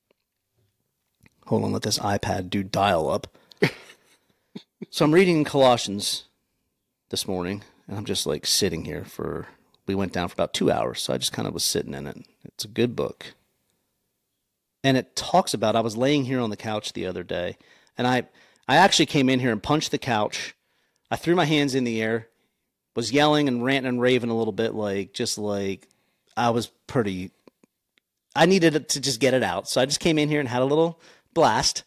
Hold on, let this iPad do dial up. So I'm reading Colossians this morning, and I'm just like sitting here we went down for about 2 hours, so I just kind of was sitting in it. It's a good book. And it talks about, I was laying here on the couch the other day, and I actually came in here and punched the couch. I threw my hands in the air, was yelling and ranting and raving a little bit, I was I needed to just get it out. So I just came in here and had a little blast.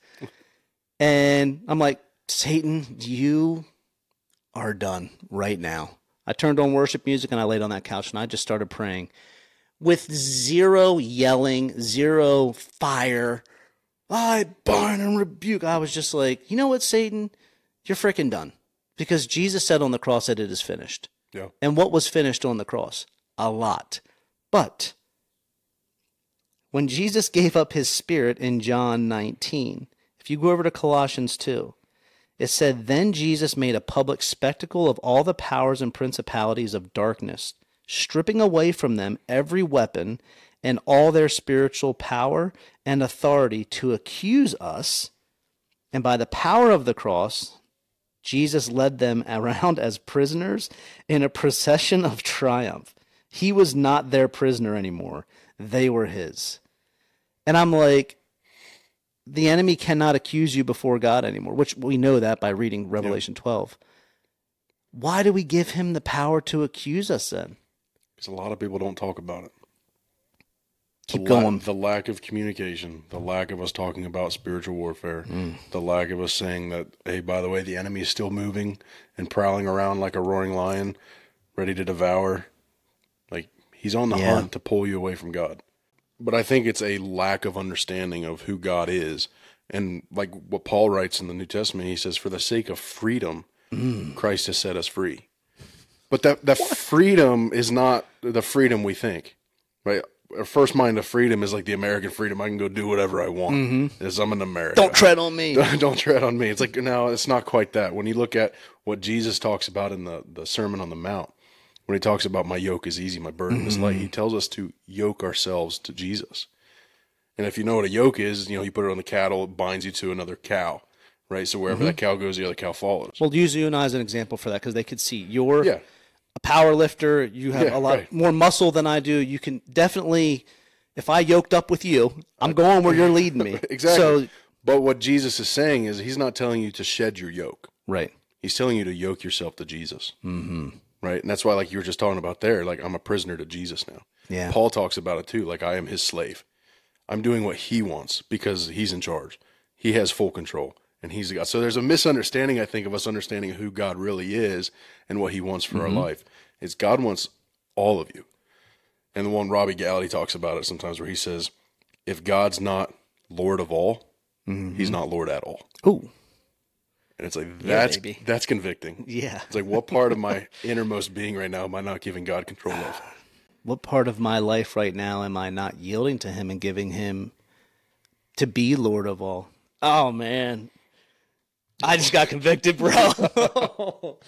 And I'm like, Satan, you are done right now. I turned on worship music and I laid on that couch and I just started praying with zero yelling, zero fire. I bind and rebuke. I was just like, you know what, Satan? You're freaking done. Because Jesus said on the cross that it is finished.
Yeah.
And what was finished on the cross? A lot. But when Jesus gave up his spirit in John 19, if you go over to Colossians 2, it said, then Jesus made a public spectacle of all the powers and principalities of darkness, stripping away from them every weapon and all their spiritual power and authority to accuse us. And by the power of the cross, Jesus led them around as prisoners in a procession of triumph. He was not their prisoner anymore. They were his. And I'm like, the enemy cannot accuse you before God anymore, which we know that by reading Revelation 12. Why do we give him the power to accuse us then?
Because a lot of people don't talk about it.
Keep going.
The lack of communication, the lack of us talking about spiritual warfare, the lack of us saying that, hey, by the way, the enemy is still moving and prowling around like a roaring lion, ready to devour. Like, he's on the hunt to pull you away from God. But I think it's a lack of understanding of who God is. And like what Paul writes in the New Testament, he says, for the sake of freedom, Christ has set us free. But that freedom is not the freedom we think, right? Our first mind of freedom is like the American freedom. I can go do whatever I want. As I'm in America.
Don't tread on me.
Don't tread on me. It's like, no, it's not quite that. When you look at what Jesus talks about in the Sermon on the Mount, when he talks about my yoke is easy, my burden is light, he tells us to yoke ourselves to Jesus. And if you know what a yoke is, you put it on the cattle, it binds you to another cow, right? So wherever that cow goes, the other cow follows.
Well, use you and I as an example for that because they could see you're a power lifter. You have a lot more muscle than I do. You can definitely, if I yoked up with you, I'm going where you're leading me.
Exactly.
So,
but what Jesus is saying is he's not telling you to shed your yoke.
Right.
He's telling you to yoke yourself to Jesus. Right? And that's why, like you were just talking about there, like I'm a prisoner to Jesus now.
Yeah.
Paul talks about it too, like I am his slave. I'm doing what he wants because he's in charge. He has full control, and he's the God. So there's a misunderstanding, I think, of us understanding who God really is and what he wants for our life. It's God wants all of you. And the one Robbie Gallaty talks about it sometimes where he says, if God's not Lord of all, he's not Lord at all.
Ooh.
And it's like,
Yeah,
that's convicting.
Yeah.
It's like, what part of my innermost being right now am I not giving God control of?
What part of my life right now am I not yielding to him and giving him to be Lord of all? Oh, man. I just got convicted, bro.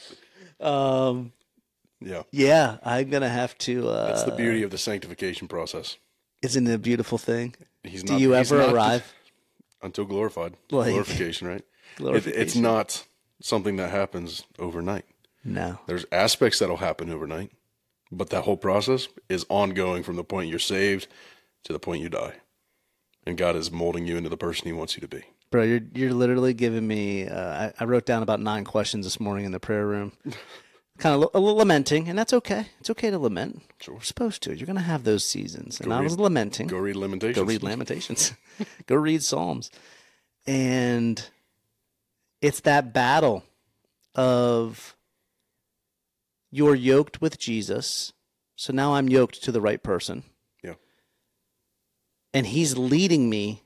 Yeah.
Yeah, I'm going to have to...
That's the beauty of the sanctification process.
Isn't it a beautiful thing?
He's
Do you ever arrive?
Until glorified.
Like,
glorification, right?
Glorification.
It's not something that happens overnight.
No.
There's aspects that'll happen overnight, but that whole process is ongoing from the point you're saved to the point you die. And God is molding you into the person he wants you to be.
Bro, you're literally giving me... I wrote down about 9 questions this morning in the prayer room. Kind of lamenting, and that's okay. It's okay to lament.
Sure.
We're supposed to. You're going to have those seasons. And I was lamenting.
Go read Lamentations.
Go read Lamentations. Go read Psalms. And it's that battle of you're yoked with Jesus. So now I'm yoked to the right person.
Yeah.
And he's leading me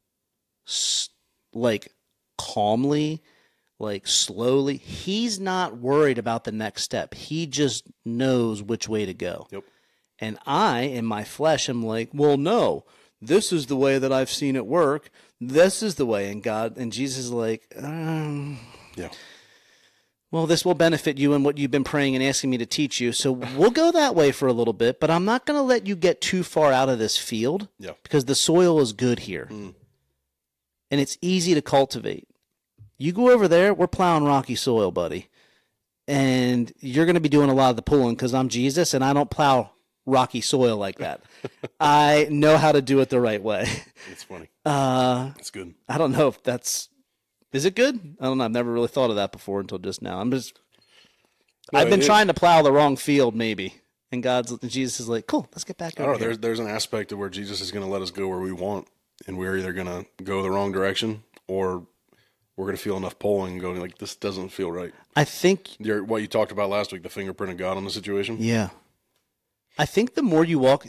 like calmly, like slowly. He's not worried about the next step. He just knows which way to go.
Yep.
And I, in my flesh, am like, well, no, this is the way that I've seen it work. This is the way. And God and Jesus is like,
yeah.
Well, this will benefit you in what you've been praying and asking me to teach you. So we'll go that way for a little bit, but I'm not going to let you get too far out of this field.
Yeah.
Because the soil is good here. And it's easy to cultivate. You go over there, we're plowing rocky soil, buddy. And you're going to be doing a lot of the pulling because I'm Jesus and I don't plow rocky soil like that. I know how to do it the right way.
It's funny. It's good.
I don't know if that's... Is it good? I don't know. I've never really thought of that before until just now. I've been trying to plow the wrong field maybe. And Jesus is like, cool, let's get back over here.
There's an aspect of where Jesus is going to let us go where we want. And we're either going to go the wrong direction or we're going to feel enough pulling and going like, this doesn't feel right.
I think...
What you talked about last week, the fingerprint of God on the situation.
Yeah. I think the more you walk...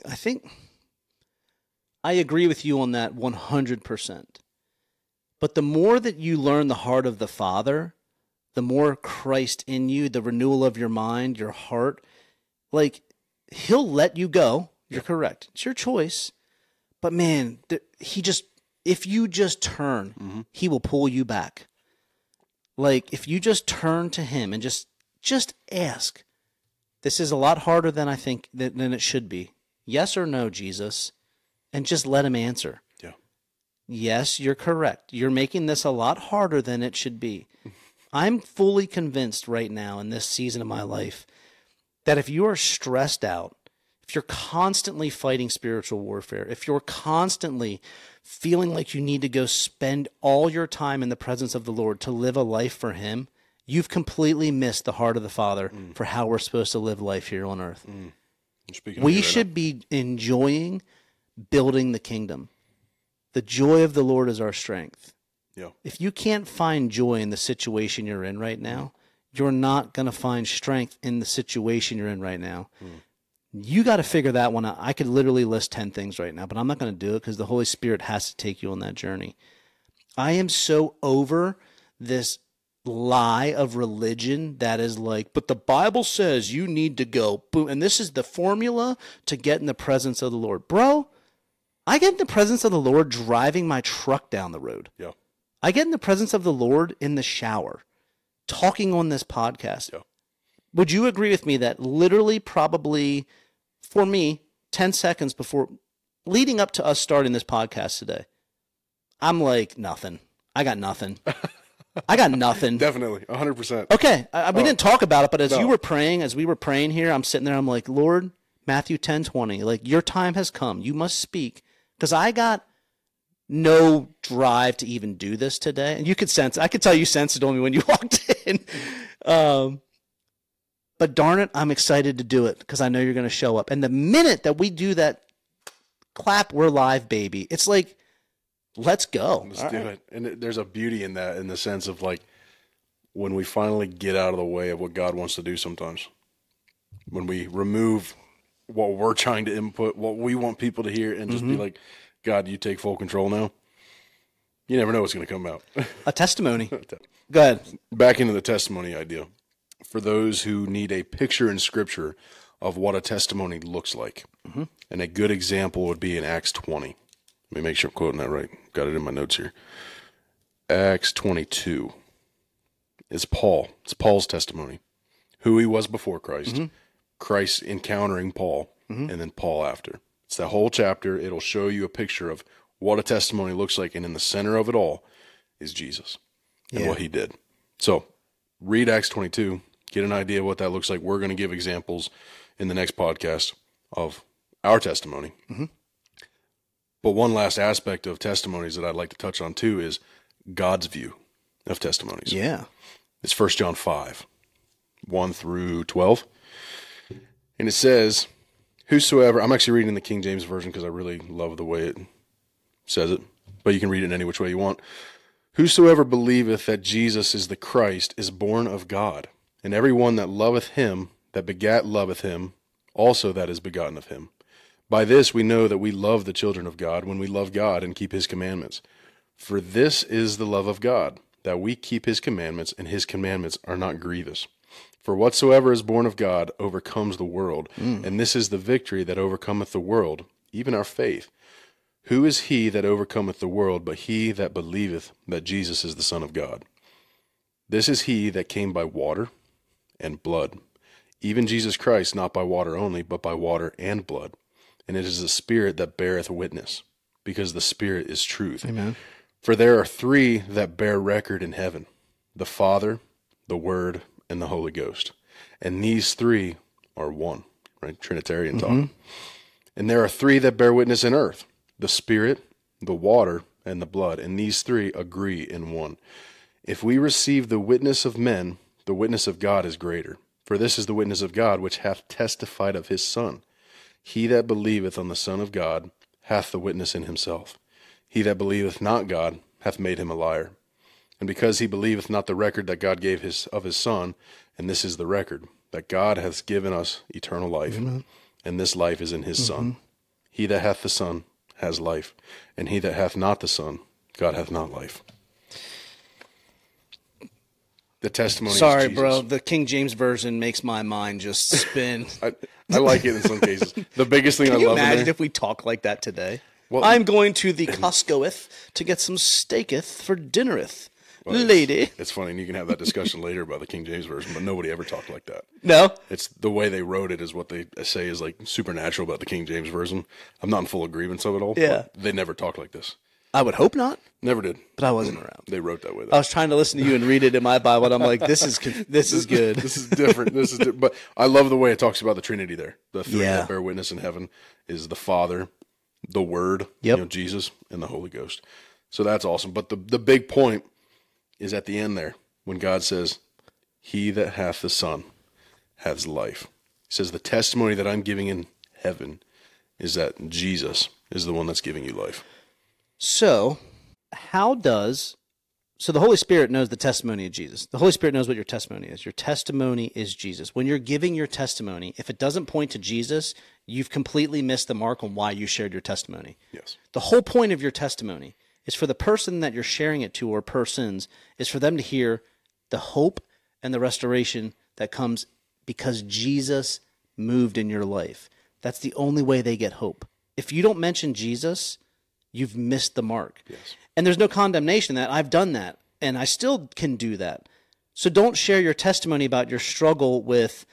I agree with you on that 100%. But the more that you learn the heart of the Father, the more Christ in you, the renewal of your mind, your heart, like, he'll let you go. You're correct. It's your choice. But man, if you just turn, he will pull you back. Like, if you just turn to him and just ask. This is a lot harder than I think than it should be. Yes or no, Jesus? And just let him answer.
Yeah.
Yes, you're correct. You're making this a lot harder than it should be. I'm fully convinced right now in this season of my life that if you are stressed out, if you're constantly fighting spiritual warfare, if you're constantly feeling like you need to go spend all your time in the presence of the Lord to live a life for him, you've completely missed the heart of the Father for how we're supposed to live life here on earth. We should be enjoying building the kingdom. The joy of the Lord is our strength.
Yeah. If
you can't find joy in the situation you're in right now, you're not going to find strength in the situation you're in right now. You got to figure that one out. I could literally list 10 things right now, but I'm not going to do it because the Holy Spirit has to take you on that journey. I am so over this lie of religion that is like, but the Bible says you need to go, boom, and this is the formula to get in the presence of the Lord. Bro, I get in the presence of the Lord driving my truck down the road.
Yeah.
I get in the presence of the Lord in the shower, talking on this podcast.
Yeah.
Would you agree with me that literally probably, for me, 10 seconds before, leading up to us starting this podcast today, I'm like, nothing. I got nothing. I got nothing.
Definitely, 100%.
Okay, we didn't talk about it, but as we were praying here, I'm sitting there, I'm like, Lord, Matthew 10:20, like, your time has come. You must speak. Because I got no drive to even do this today. And you could sense, I could tell you sensed it on me when you walked in. But darn it, I'm excited to do it because I know you're going to show up. And the minute that we do that clap, we're live, baby. It's like Let's go.
Let's do it. And there's a beauty in that, in the sense of like when we finally get out of the way of what God wants to do sometimes. When we remove what we're trying to input, what we want people to hear, and just be like, God, you take full control now. You never know what's going to come out.
A testimony. Go ahead.
Back into the testimony idea. For those who need a picture in Scripture of what a testimony looks like. And a good example would be in Acts 20. Let me make sure I'm quoting that right. Got it in my notes here. Acts 22. It's Paul. It's Paul's testimony. Who he was before Christ. Christ encountering Paul. And then Paul after. It's that whole chapter. It'll show you a picture of what a testimony looks like. And in the center of it all is Jesus and what he did. So read Acts 22. Get an idea of what that looks like. We're going to give examples in the next podcast of our testimony. But one last aspect of testimonies that I'd like to touch on too is God's view of testimonies.
Yeah.
It's 1 John 5, 1 through 12. And it says, whosoever, I'm actually reading the King James Version because I really love the way it says it, but you can read it in any which way you want. Whosoever believeth that Jesus is the Christ is born of God, and every one that loveth him that begat loveth him also that is begotten of him. By this we know that we love the children of God, when we love God and keep his commandments. For this is the love of God, that we keep his commandments, and his commandments are not grievous. For whatsoever is born of God overcomes the world, and this is the victory that overcometh the world, even our faith. Who is he that overcometh the world but he that believeth that Jesus is the Son of God? This is he that came by water and blood, even Jesus Christ, not by water only, but by water and blood. And it is the Spirit that beareth witness, because the Spirit is truth.
Amen.
For there are three that bear record in heaven, the Father, the Word, and the Holy Ghost. And these three are one, right? Trinitarian talk. And there are three that bear witness in earth, the Spirit, the water, and the blood. And these three agree in one. If we receive the witness of men, the witness of God is greater. For this is the witness of God, which hath testified of his Son. He that believeth on the Son of God hath the witness in himself. He that believeth not God hath made him a liar. And because he believeth not the record that God gave of his Son, and this is the record, that God hath given us eternal life, and this life is in his Son. He that hath the Son has life, and he that hath not the Son, God hath not life. The testimony
Sorry,
is Jesus.
bro. The King James Version makes my mind just spin.
I like it in some cases. The biggest thing
Can
I
you
love in
imagine
there,
if we talk like that today?
Well,
I'm going to the Costcoeth to get some steaketh for dinnereth.
well,
Lady.
It's funny, and you can have that discussion later about the King James Version, but nobody ever talked like that.
No?
It's the way they wrote it is what they say is like supernatural about the King James Version. I'm not in full agreement of it all.
Yeah.
But they never talked like this.
I would hope not,
Never did.
but I wasn't around.
They wrote that way.
I was trying to listen to you and read it in my Bible, and I'm like, this is good.
This is different. But I love the way it talks about the Trinity there. The three
Yeah.
that bear witness in heaven is the Father, the Word,
Yep.
Jesus, and the Holy Ghost. So that's awesome. But the big point is at the end there when God says, he that hath the Son has life. He says the testimony that I'm giving in heaven is that Jesus is the one that's giving you life.
So, so the Holy Spirit knows the testimony of Jesus. The Holy Spirit knows what your testimony is. Your testimony is Jesus. When you're giving your testimony, if it doesn't point to Jesus, you've completely missed the mark on why you shared your testimony.
Yes.
The whole point of your testimony is for the person that you're sharing it to, or persons, is for them to hear the hope and the restoration that comes because Jesus moved in your life. That's the only way they get hope. If you don't mention Jesus, you've missed the mark.
Yes.
And there's no condemnation in that. I've done that, and I still can do that. So don't share your testimony about your struggle with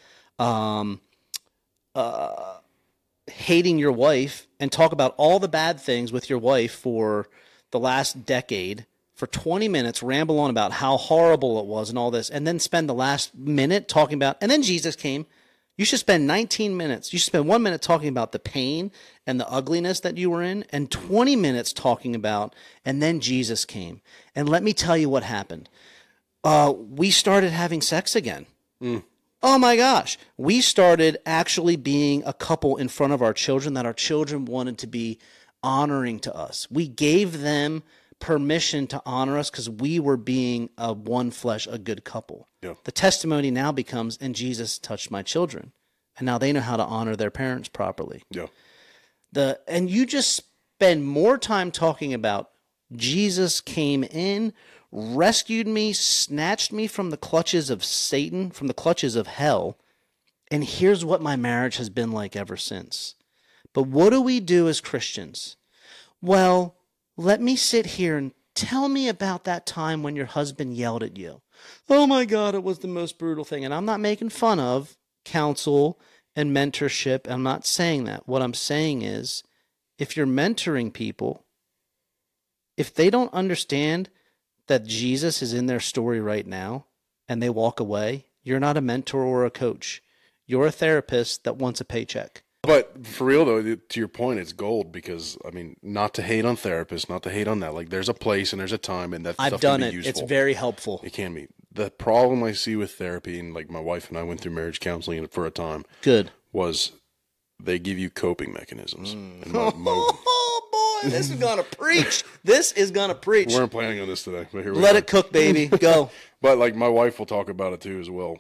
hating your wife and talk about all the bad things with your wife for the last decade for 20 minutes, ramble on about how horrible it was and all this, and then spend the last minute talking about, and then Jesus came. You should spend 19 minutes. You should spend 1 minute talking about the pain and the ugliness that you were in, and 20 minutes talking about, and then Jesus came. And let me tell you what happened. We started having sex again. Oh my gosh. We started actually being a couple in front of our children that our children wanted to be honoring to us. We gave them permission to honor us because we were being a one flesh, a good couple.
Yeah.
The testimony now becomes, and Jesus touched my children. And now they know how to honor their parents properly.
Yeah.
And you just spend more time talking about Jesus came in, rescued me, snatched me from the clutches of Satan, from the clutches of hell, and here's what my marriage has been like ever since. But what do we do as Christians? Well, let me sit here and tell me about that time when your husband yelled at you. Oh my God, it was the most brutal thing. And I'm not making fun of counsel and mentorship. I'm not saying that. What I'm saying is, if you're mentoring people, if they don't understand that Jesus is in their story right now and they walk away, you're not a mentor or a coach. You're a therapist that wants a paycheck.
But for real, though, to your point, it's gold because, I mean, not to hate on therapists, not to hate on that. Like, there's a place and there's a time, and that
I've
stuff
done
can be
it.
useful.
It's very helpful.
It can be. The problem I see with therapy, and like my wife and I went through marriage counseling for a time,
Good.
was they give you coping mechanisms. And
Oh, boy, this is going to preach. This is going to preach.
we weren't planning on this today, but here we
Let
are.
it cook, baby. Go.
But like my wife will talk about it too as well.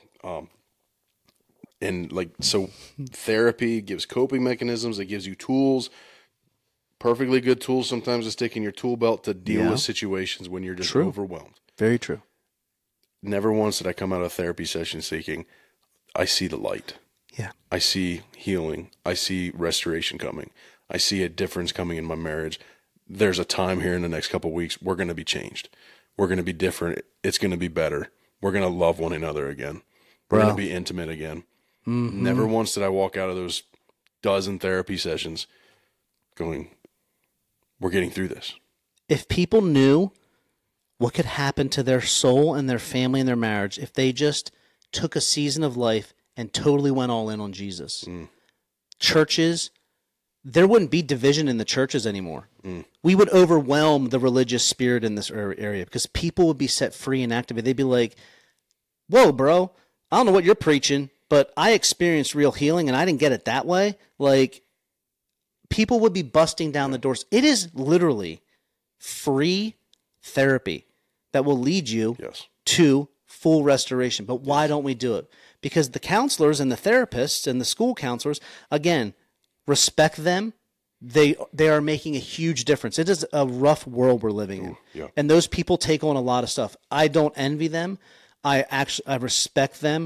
And like, so therapy gives coping mechanisms. It gives you tools, perfectly good tools sometimes to stick in your tool belt to deal with situations when you're just overwhelmed.
Very true.
Never once did I come out of a therapy session thinking, I see the light.
Yeah.
I see healing. I see restoration coming. I see a difference coming in my marriage. There's a time here in the next couple of weeks. We're going to be changed. We're going to be different. It's going to be better. We're going to love one another again. We're going to be intimate again. Mm-hmm. Never once did I walk out of those dozen therapy sessions going, we're getting through this.
If people knew what could happen to their soul and their family and their marriage if they just took a season of life and totally went all in on Jesus. Churches, there wouldn't be division in the churches anymore. We would overwhelm the religious spirit in this area because people would be set free and activated. They'd be like, whoa, bro, I don't know what you're preaching, but I experienced real healing and I didn't get it that way. Like, people would be busting down the doors. It is literally free therapy that will lead you to full restoration. But why don't we do it? Because the counselors and the therapists and the school counselors, again, respect them. They are making a huge difference. It is a rough world we're living in.
Yeah.
And those people take on a lot of stuff. I don't envy them. I respect them.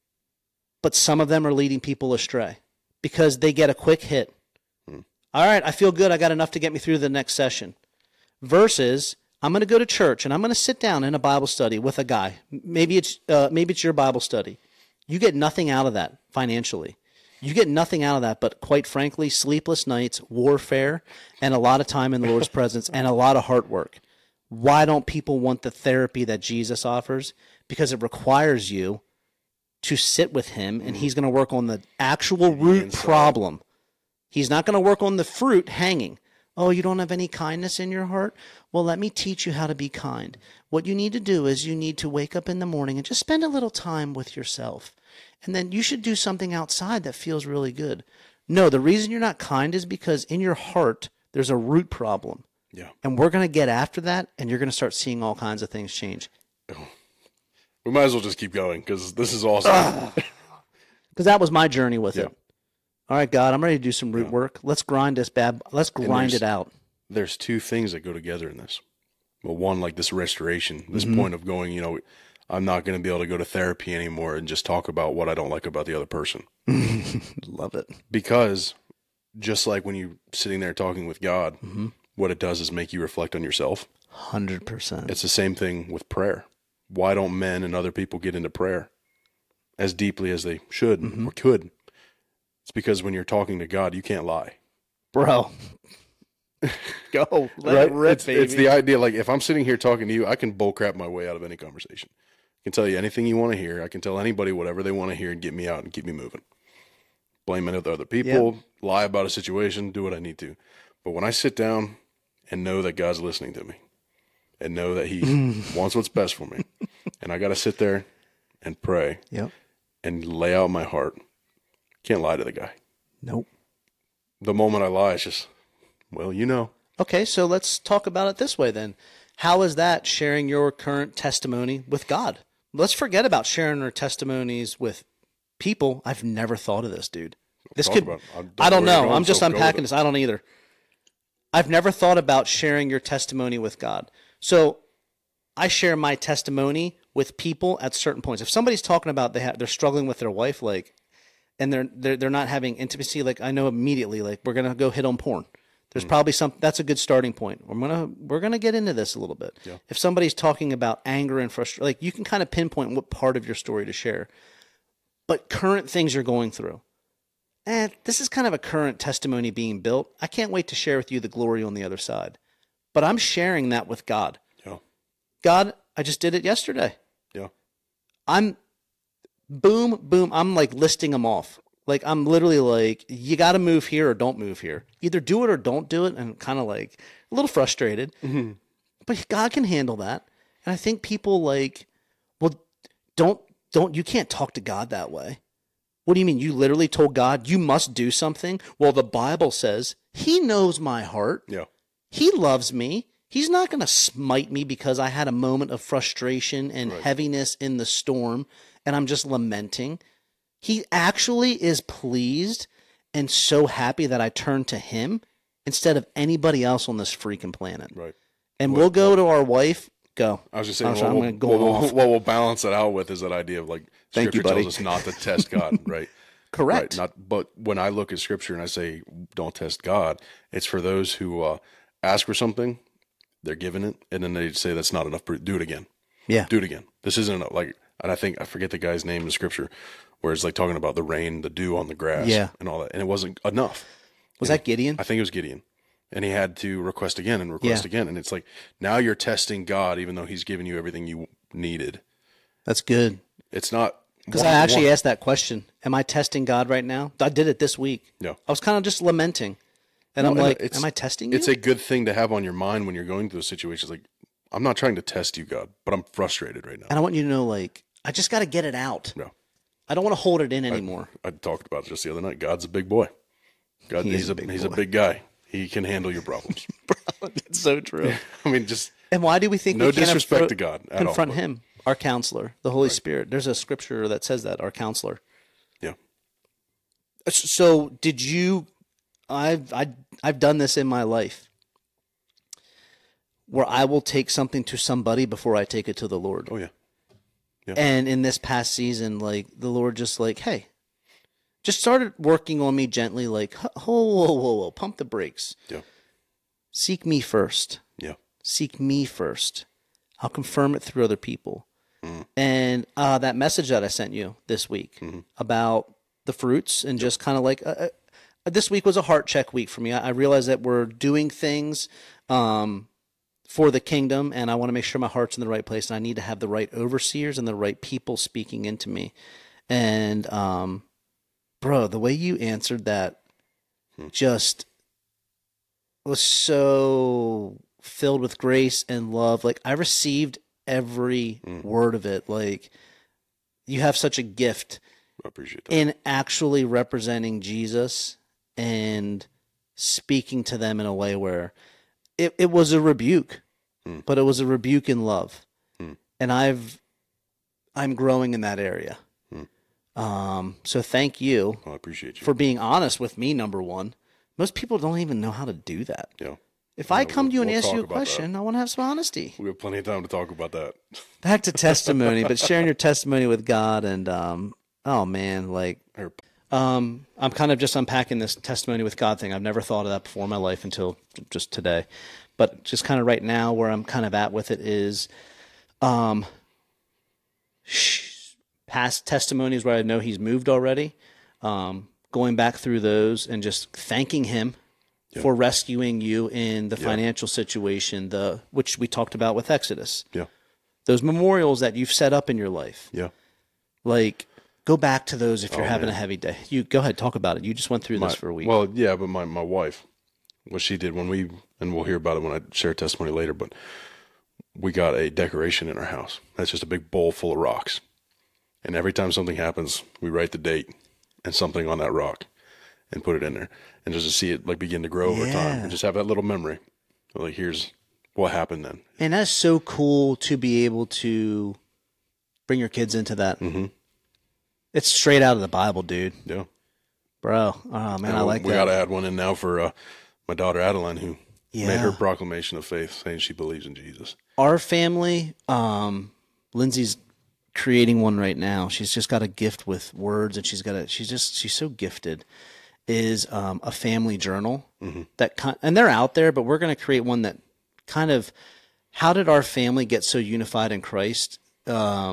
But some of them are leading people astray because they get a quick hit. All right, I feel good. I got enough to get me through the next session. Versus, I'm going to go to church and I'm going to sit down in a Bible study with a guy. Maybe it's your Bible study. You get nothing out of that financially. You get nothing out of that, but quite frankly, sleepless nights, warfare, and a lot of time in the Lord's presence and a lot of hard work. Why don't people want the therapy that Jesus offers? Because it requires you to sit with him, and he's going to work on the actual root problem. He's not going to work on the fruit hanging. Oh, you don't have any kindness in your heart? Well, let me teach you how to be kind. What you need to do is you need to wake up in the morning and just spend a little time with yourself. And then you should do something outside that feels really good. No, the reason you're not kind is because in your heart, there's a root problem.
Yeah.
And we're going to get after that, and you're going to start seeing all kinds of things change.
We might as well just keep going because this is awesome.
Because that was my journey with it. All right, God, I'm ready to do some root work. Let's grind this bad. Let's grind it out.
There's two things that go together in this. Well, one, like this restoration, this point of going, I'm not going to be able to go to therapy anymore and just talk about what I don't like about the other person.
Love it.
Because just like when you're sitting there talking with God, what it does is make you reflect on yourself.
100%.
It's the same thing with prayer. Why don't men and other people get into prayer as deeply as they should or could? It's because when you're talking to God, you can't lie.
Bro. Go. Let it rip, baby.
It's the idea, like, if I'm sitting here talking to you, I can bullcrap my way out of any conversation. I can tell you anything you want to hear. I can tell anybody whatever they want to hear and get me out and keep me moving. Blame it on other people, lie about a situation, do what I need to. But when I sit down and know that God's listening to me and know that he wants what's best for me, and I got to sit there and pray and lay out my heart, can't lie to the guy.
Nope.
The moment I lie, it's just Well, you know.
Okay, so let's talk about it this way then. How is that sharing your current testimony with God? Let's forget about sharing our testimonies with people. I've never thought of this, dude. This
Talk
could,
about it.
I don't know.
Going,
I'm just
so go with
unpacking
it.
this. I don't either. I've never thought about sharing your testimony with God. So I share my testimony with people at certain points. If somebody's talking about they're struggling with their wife, like, and they're not having intimacy, like I know immediately, like we're gonna go hit on porn. There's probably that's a good starting point. We're gonna get into this a little bit.
Yeah.
If somebody's talking about anger and frustration, like you can kind of pinpoint what part of your story to share. But current things you're going through. This is kind of a current testimony being built. I can't wait to share with you the glory on the other side. But I'm sharing that with God.
Yeah.
God, I just did it yesterday.
Yeah.
I'm boom, I'm like listing them off. Like I'm literally like, you got to move here or don't move here. Either do it or don't do it. And kind of like a little frustrated.
Mm-hmm.
But God can handle that. And I think people like, well, don't, you can't talk to God that way. What do you mean? You literally told God you must do something? Well, the Bible says he knows my heart.
Yeah.
He loves me. He's not going to smite me because I had a moment of frustration and heaviness in the storm and I'm just lamenting. He actually is pleased and so happy that I turned to him instead of anybody else on this freaking planet.
Right.
And we'll go to our wife. Go.
I was just saying,
I'm
what we'll balance it out with is that idea of like
Thank you,
Scripture
buddy.
tells us not to test God, right?
Correct.
Right. But when I look at Scripture and I say don't test God, it's for those who ask for something, they're given it, and then they say that's not enough. Do it again.
Yeah.
Do it again. This isn't enough. Like, and I forget the guy's name in Scripture, where it's like talking about the rain, the dew on the grass, and all that, and it wasn't enough.
Was that Gideon?
I think it was Gideon. And he had to request again and request again. And it's like, now you're testing God, even though he's given you everything you needed.
That's good.
It's not.
Because I actually asked that question. Am I testing God right now? I did it this week.
Yeah.
I was kind of just lamenting. And I'm like, am I testing you?
It's a good thing to have on your mind when you're going through those situations. Like, I'm not trying to test you, God, but I'm frustrated right now.
And I want you to know, like, I just got to get it out.
Yeah.
I don't want to hold it in anymore.
I talked about it just the other night. God's a big boy. God,
He is
he's
a big
he's
boy.
a big guy. He can handle your problems.
It's so true.
I mean, just
And why do we think
no
we can't
disrespect to God at all,
confront
but-
him, our counselor, the Holy Spirit? There's a scripture that says that, our counselor.
yeah.
So did you? I've done this in my life, where I will take something to somebody before I take it to the Lord.
Oh yeah.
And in this past season, like the Lord just like, hey, just started working on me gently, like, whoa, pump the brakes.
Yeah.
Seek me first.
Yeah.
Seek me first. I'll confirm it through other people. And that message that I sent you this week about the fruits and just kind of like, this week was a heart check week for me. I realized that we're doing things for the kingdom, and I want to make sure my heart's in the right place, and I need to have the right overseers and the right people speaking into me. And, bro, the way you answered that just was so filled with grace and love. Like, I received every word of it. Like, you have such a gift
I appreciate that.
in actually representing Jesus and speaking to them in a way where it was a rebuke, but it was a rebuke in love. And I'm growing in that area. So thank you
I appreciate you.
for being honest with me, number one. Most people don't even know how to do that.
Yeah.
If I come to you and
we'll
ask you a
talk about
question, I want to have some honesty.
We have plenty of time to talk about that.
Back to testimony, but sharing your testimony with God and, oh man, like,
Here,
I'm kind of just unpacking this testimony with God thing. I've never thought of that before in my life until just today. But just kind of right now where I'm kind of at with it is past testimonies where I know he's moved already, going back through those and just thanking him for rescuing you in the financial situation, which we talked about with Exodus.
Yeah.
Those memorials that you've set up in your life.
Yeah.
Like, go back to those if you're having a heavy day. You go ahead, talk about it. You just went through this for a week.
Well, yeah, but my wife, what she did and we'll hear about it when I share testimony later, but we got a decoration in our house. That's just a big bowl full of rocks. And every time something happens, we write the date and something on that rock. and put it in there, and just to see it like begin to grow over time, and just have that little memory. Like, here's what happened then.
And that's so cool to be able to bring your kids into that.
Mm-hmm.
It's straight out of the Bible, dude.
Yeah,
bro. Oh man, I like that.
We got to add one in now for my daughter Adeline, who made her proclamation of faith, saying she believes in Jesus.
Our family, Lindsay's creating one right now. She's just got a gift with words, and she's so gifted. Is a family journal and they're out there, but we're going to create one that kind of, how did our family get so unified in Christ? A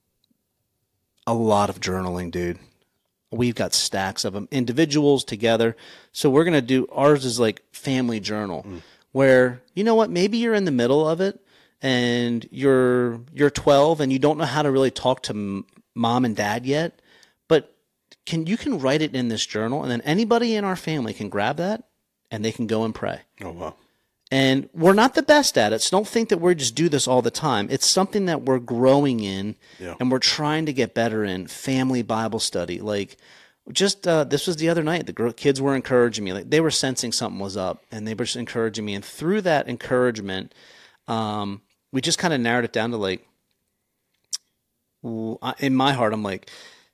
lot of journaling, dude. We've got stacks of them, individuals together. So we're going to do, ours is like family journal, where, you know what, maybe you're in the middle of it and you're 12 and you don't know how to really talk to mom and dad yet, but you can write it in this journal, and then anybody in our family can grab that and they can go and pray.
Oh, wow.
And we're not the best at it, so don't think that we just do this all the time. It's something that we're growing in, and we're trying to get better in. Family Bible study. Like, just this was the other night. The kids were encouraging me. Like, they were sensing something was up, and they were just encouraging me. And through that encouragement, we just kind of narrowed it down to, like, in my heart, I'm like,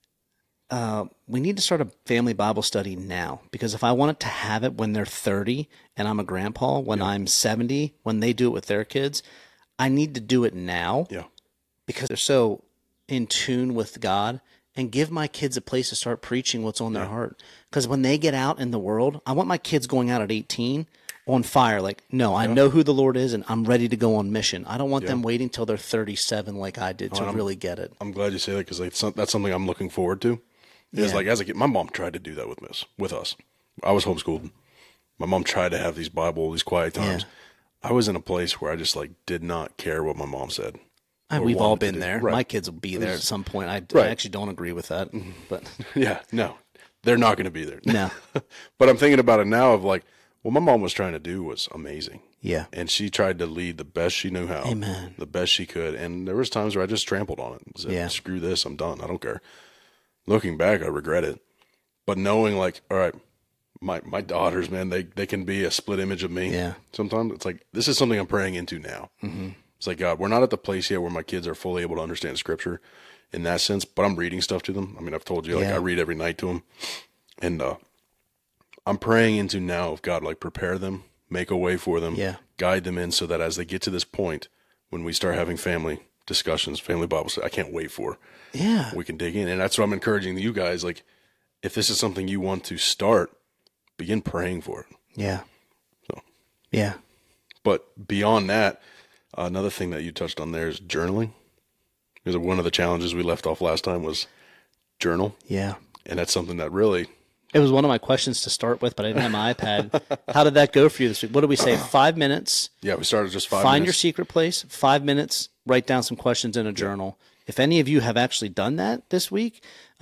we need to start a family Bible study now, because if I wanted to have it when they're 30 and I'm a grandpa, when I'm 70, when they do it with their kids, I need to do it now because they're so in tune with God, and give my kids a place to start preaching what's on their heart. Because when they get out in the world, I want my kids going out at 18 on fire. Like, no, I know who the Lord is and I'm ready to go on mission. I don't want them waiting till they're 37 like I did to really get it.
I'm glad you say that, because that's something I'm looking forward to. It's like, as a kid, my mom tried to do that with us. I was homeschooled. My mom tried to have these quiet times. I was in a place where I just did not care what my mom said.
We've all been there. Right. My kids will be there at some point. I actually don't agree with that, but
no, they're not going to be there.
No,
but I'm thinking about it now of what my mom was trying to do was amazing.
Yeah,
and she tried to lead the best she knew how.
Amen.
The best she could, and there was times where I just trampled on it. And said, screw this, I'm done. I don't care. Looking back, I regret it. But knowing, all right, my daughters, man, they can be a split image of me.
Yeah.
Sometimes it's like, this is something I'm praying into now. Mm-hmm. It's like, God, we're not at the place yet where my kids are fully able to understand Scripture in that sense, but I'm reading stuff to them. I mean, I've told you, I read every night to them. And I'm praying into now of God, prepare them, make a way for them, guide them in so that as they get to this point, when we start having family discussions, family Bible study, I can't wait for. We can dig in. And that's what I'm encouraging you guys. If this is something you want to start, begin praying for it.
Yeah.
So.
Yeah.
But beyond that, another thing that you touched on there is journaling. Because one of the challenges we left off last time was journal.
Yeah.
And that's something that really...
It was one of my questions to start with, but I didn't have my iPad. How did that go for you this week? What did we say? 5 minutes?
Yeah, we started just 5 minutes.
Find your secret place, 5 minutes, write down some questions in a journal. If any of you have actually done that this week,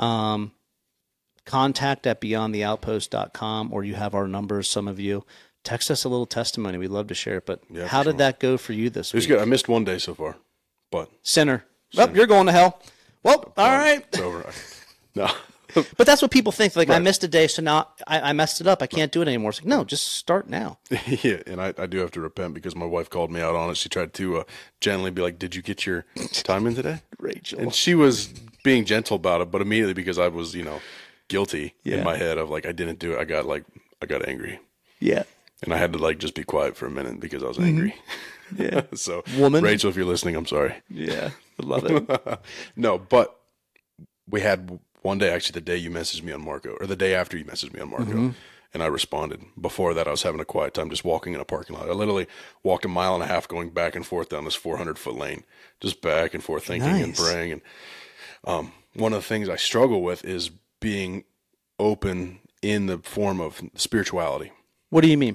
contact at beyondtheoutpost.com, or you have our numbers, some of you. Text us a little testimony. We'd love to share it. But how did that go for you this week?
It was good. I missed one day so far, but...
Sinner. Well, you're going to hell. Well, all right.
It's over. No.
But that's what people think. I missed a day, so now I messed it up. I can't do it anymore. It's like, no, just start now.
Yeah, and I do have to repent because my wife called me out on it. She tried to gently be like, did you get your time in today?
Rachel.
And she was being gentle about it, but immediately because I was, guilty in my head of I didn't do it, I got angry.
Yeah.
And I had to just be quiet for a minute because I was angry.
Yeah.
So,
woman,
Rachel, if you're listening, I'm sorry.
Yeah, I love it.
No, but we had one day, actually, the day you messaged me on Marco, or the day after you messaged me on Marco, and I responded. Before that, I was having a quiet time just walking in a parking lot. I literally walked 1.5 miles going back and forth down this 400-foot lane, just back and forth thinking and praying. And one of the things I struggle with is being open in the form of spirituality.
What do you mean?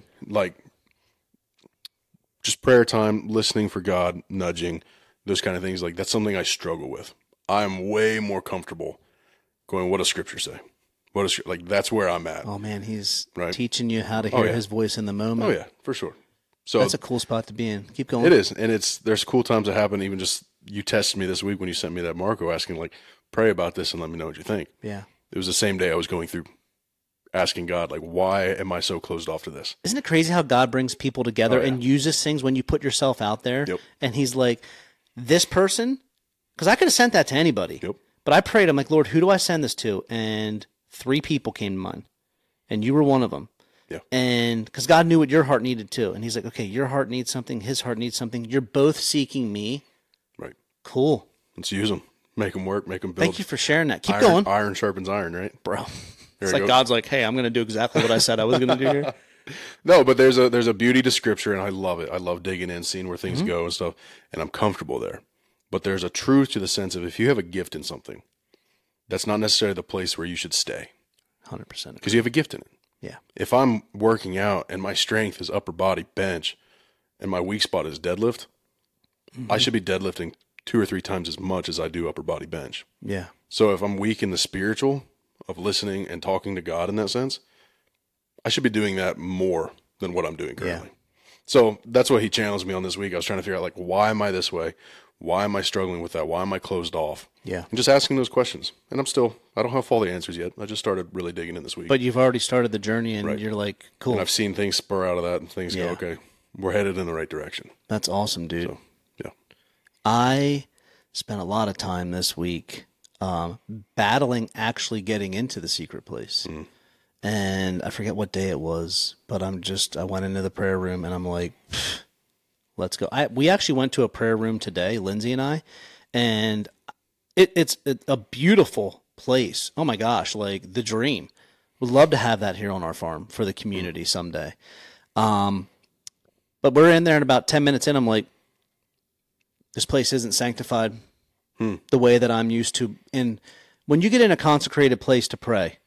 Just prayer time, listening for God, nudging, those kind of things. That's something I struggle with. I'm way more comfortable going, what does Scripture say? That's where I'm at.
Oh man, he's teaching you how to hear his voice in the moment.
Oh yeah, for sure. So
that's a cool spot to be in. Keep going.
It is, and there's cool times that happen. Even just you tested me this week when you sent me that Marco asking pray about this and let me know what you think.
Yeah,
it was the same day I was going through asking God, like, why am I so closed off to this?
Isn't it crazy how God brings people together and uses things when you put yourself out there?
Yep.
And he's like, this person, because I could have sent that to anybody.
Yep.
But I prayed, I'm like, Lord, who do I send this to? And 3 people came to mind. And you were one of them.
Yeah.
And because God knew what your heart needed too. And he's like, okay, your heart needs something. His heart needs something. You're both seeking me.
Right.
Cool.
Let's use them. Make them work. Make them build.
Thank you for sharing that. Keep
iron,
going.
Iron sharpens iron, right?
Bro.
There
It's
you
like
go.
God's like, hey, I'm going to do exactly what I said I was going to do here.
No, but there's a beauty to Scripture, and I love it. I love digging in, seeing where things go and stuff, and I'm comfortable there. But there's a truth to the sense of if you have a gift in something, that's not necessarily the place where you should stay
100%.
because you have a gift in it.
Yeah.
If I'm working out and my strength is upper body bench and my weak spot is deadlift, I should be deadlifting 2 or 3 times as much as I do upper body bench.
Yeah.
So if I'm weak in the spiritual of listening and talking to God in that sense, I should be doing that more than what I'm doing currently. So that's what he challenged me on this week. I was trying to figure out, like, why am I this way? Why am I struggling with that? Why am I closed off?
Yeah.
And just asking those questions. And I don't have all the answers yet. I just started really digging in this week.
But you've already started the journey and you're like, cool.
And I've seen things spur out of that and things go,
Yeah.
okay, we're headed in the right direction.
That's awesome, dude.
So, yeah.
I spent a lot of time this week battling actually getting into the secret place. And I forget what day it was, but I went into the prayer room and I'm like, let's go. We actually went to a prayer room today, Lindsay and I, and it's a beautiful place. Oh my gosh, like the dream. Would love to have that here on our farm for the community someday. But we're in there and about 10 minutes in, I'm like, this place isn't sanctified the way that I'm used to. And when you get in a consecrated place to pray,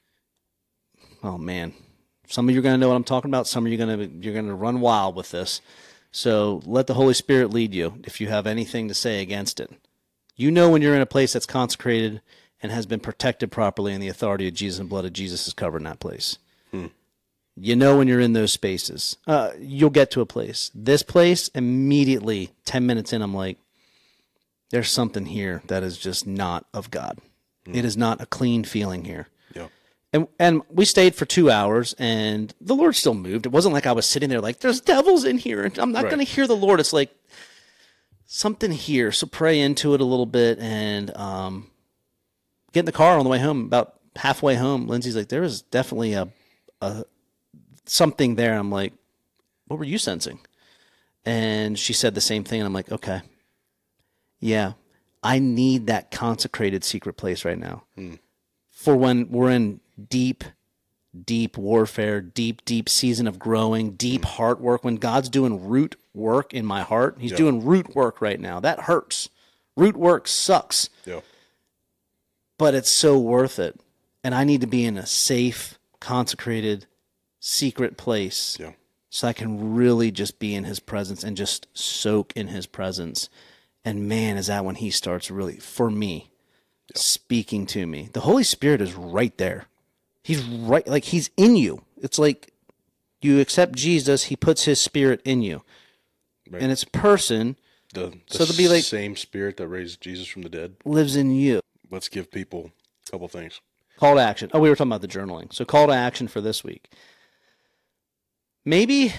oh man, some of you are going to know what I'm talking about. Some of you you're going to run wild with this. So let the Holy Spirit lead you if you have anything to say against it. You know when you're in a place that's consecrated and has been protected properly and the authority of Jesus and blood of Jesus is covering that place. You know when you're in those spaces. You'll get to a place. This place, immediately, 10 minutes in, I'm like, there's something here that is just not of God. It is not a clean feeling here.
Yeah.
And we stayed for 2 hours, and the Lord still moved. It wasn't like I was sitting there like, there's devils in here, and I'm not going to hear the Lord. It's like something here. So pray into it a little bit, and get in the car on the way home. About halfway home, Lindsay's like, there was definitely a something there. I'm like, what were you sensing? And she said the same thing, and I'm like, okay. Yeah, I need that consecrated secret place right now. For when we're in deep warfare, deep season of growing, deep heart work, when God's doing root work in my heart, he's doing root work right now. That hurts. Root work sucks.
Yeah.
But it's so worth it. And I need to be in a safe, consecrated, secret place so I can really just be in his presence and just soak in his presence. And man, is that when he starts really, for me, speaking to me. The Holy Spirit is right there. He's right, like he's in you. It's like you accept Jesus, he puts his spirit in you.
Right.
And it's a person,
The
so it'll be like,
same spirit that raised Jesus from the dead.
lives in you.
Let's give people a couple things.
Call to action. Oh, we were talking about the journaling. So call to action for this week. Maybe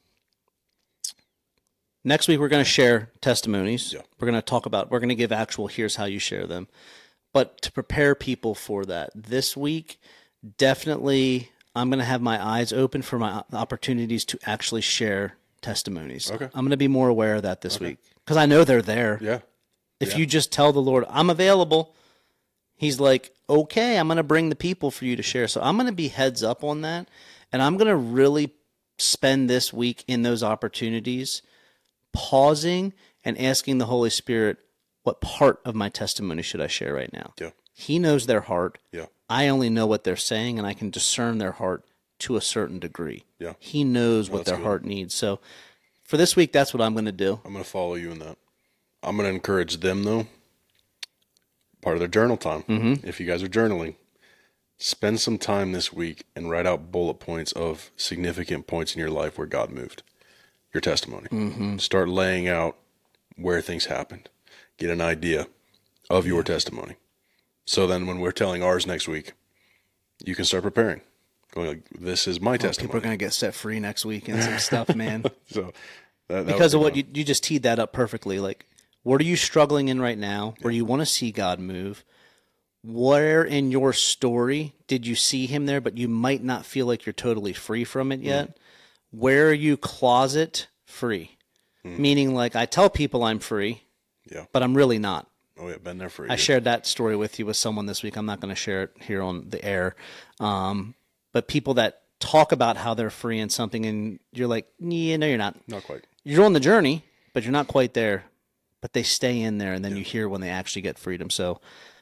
next week we're going to share testimonies.
Yeah.
We're going to give actual, here's how you share them. But to prepare people for that, this week, definitely I'm going to have my eyes open for my opportunities to actually share testimonies.
Okay.
I'm going to be more aware of that this week because I know they're there.
Yeah.
If you just tell the Lord, I'm available, he's like, okay, I'm going to bring the people for you to share. So I'm going to be heads up on that. And I'm going to really spend this week in those opportunities, pausing and asking the Holy Spirit, what part of my testimony should I share right now?
Yeah.
He knows their heart.
Yeah.
I only know what they're saying, and I can discern their heart to a certain degree.
Yeah.
He knows what their heart needs. So for this week, that's what I'm going to do.
I'm going to follow you in that. I'm going to encourage them, though, part of their journal time. If you guys are journaling, spend some time this week and write out bullet points of significant points in your life where God moved, your testimony. Start laying out where things happened. Get an idea of your testimony. So then when we're telling ours next week, you can start preparing. going like, this is my testimony.
People are going to get set free next week and some stuff, man.
So
because of what you just teed that up perfectly. Like, what are you struggling in right now where you want to see God move? Where in your story did you see him there, but you might not feel like you're totally free from it yet? Where are you closet free? Meaning, like, I tell people I'm free, but I'm really not.
Oh, yeah, been there for
I shared that story with you with someone this week. I'm not going to share it here on the air. But people that talk about how they're free in something, and you're like, yeah, no, you're not.
Not quite.
You're on the journey, but you're not quite there. But they stay in there, and then you hear when they actually get freedom. So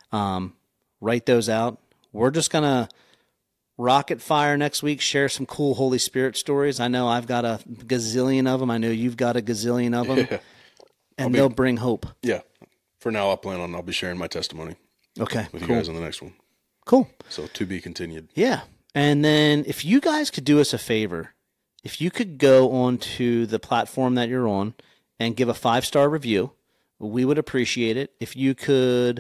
write those out. We're just going to rocket fire next week, share some cool Holy Spirit stories. I know I've got a gazillion of them. I know you've got a gazillion of them. And they'll bring hope.
Yeah. For now, I'll be sharing my testimony.
Okay,
with you guys on the next one.
Cool.
So to be continued.
Yeah. And then if you guys could do us a favor, if you could go onto the platform that you're on and give a 5-star review, we would appreciate it. If you could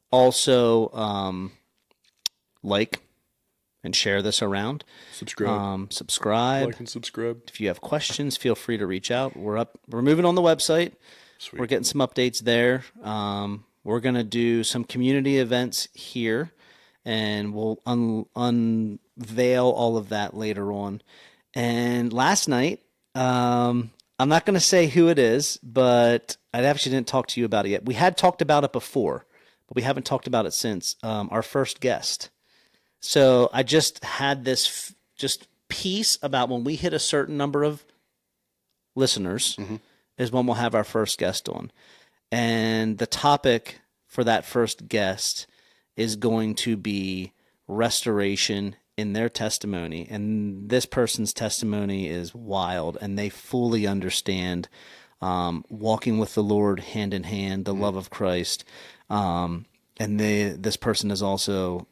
also like and share this around.
Subscribe. Like and subscribe.
If you have questions, feel free to reach out. We're moving on the website.
Sweet.
We're getting some updates there. We're going to do some community events here, and we'll unveil all of that later on. And last night, I'm not going to say who it is, but I actually didn't talk to you about it yet. We had talked about it before, but we haven't talked about it since. Our first guest. So I just had this piece about when we hit a certain number of listeners is when we'll have our first guest on. And the topic for that first guest is going to be restoration in their testimony. And this person's testimony is wild, and they fully understand walking with the Lord hand in hand, the love of Christ. And this person is also...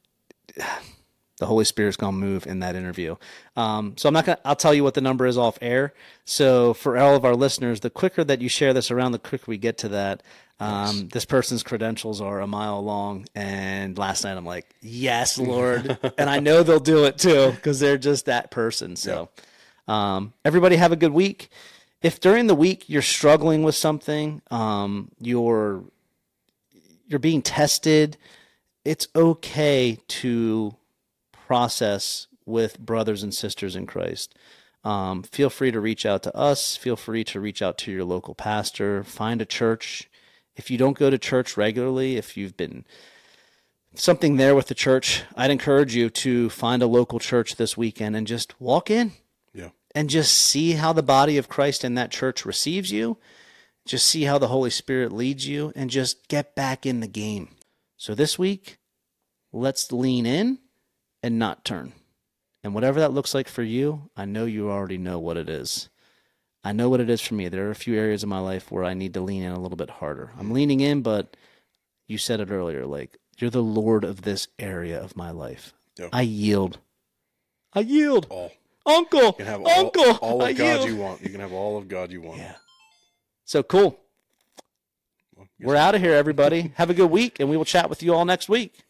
the Holy Spirit's going to move in that interview. So I'll tell you what the number is off air. So for all of our listeners, the quicker that you share this around, the quicker we get to that. Nice. This person's credentials are a mile long. And last night I'm like, yes, Lord. And I know they'll do it too, because they're just that person. So everybody have a good week. If during the week you're struggling with something, you're being tested, it's okay to process with brothers and sisters in Christ. Feel free to reach out to us. Feel free to reach out to your local pastor. Find a church. If you don't go to church regularly, if you've been something there with the church, I'd encourage you to find a local church this weekend and just walk in.
Yeah.
And just see how the body of Christ in that church receives you. Just see how the Holy Spirit leads you, and just get back in the game. So this week, let's lean in and not turn. And whatever that looks like for you, I know you already know what it is. I know what it is for me. There are a few areas of my life where I need to lean in a little bit harder. I'm leaning in, but you said it earlier, like, you're the Lord of this area of my life.
Yep.
I yield.
All.
Uncle!
You can have
Uncle!
all of God you want. You can have all of God you want.
Yeah. So cool. We're out of here, everybody. Have a good week, and we will chat with you all next week.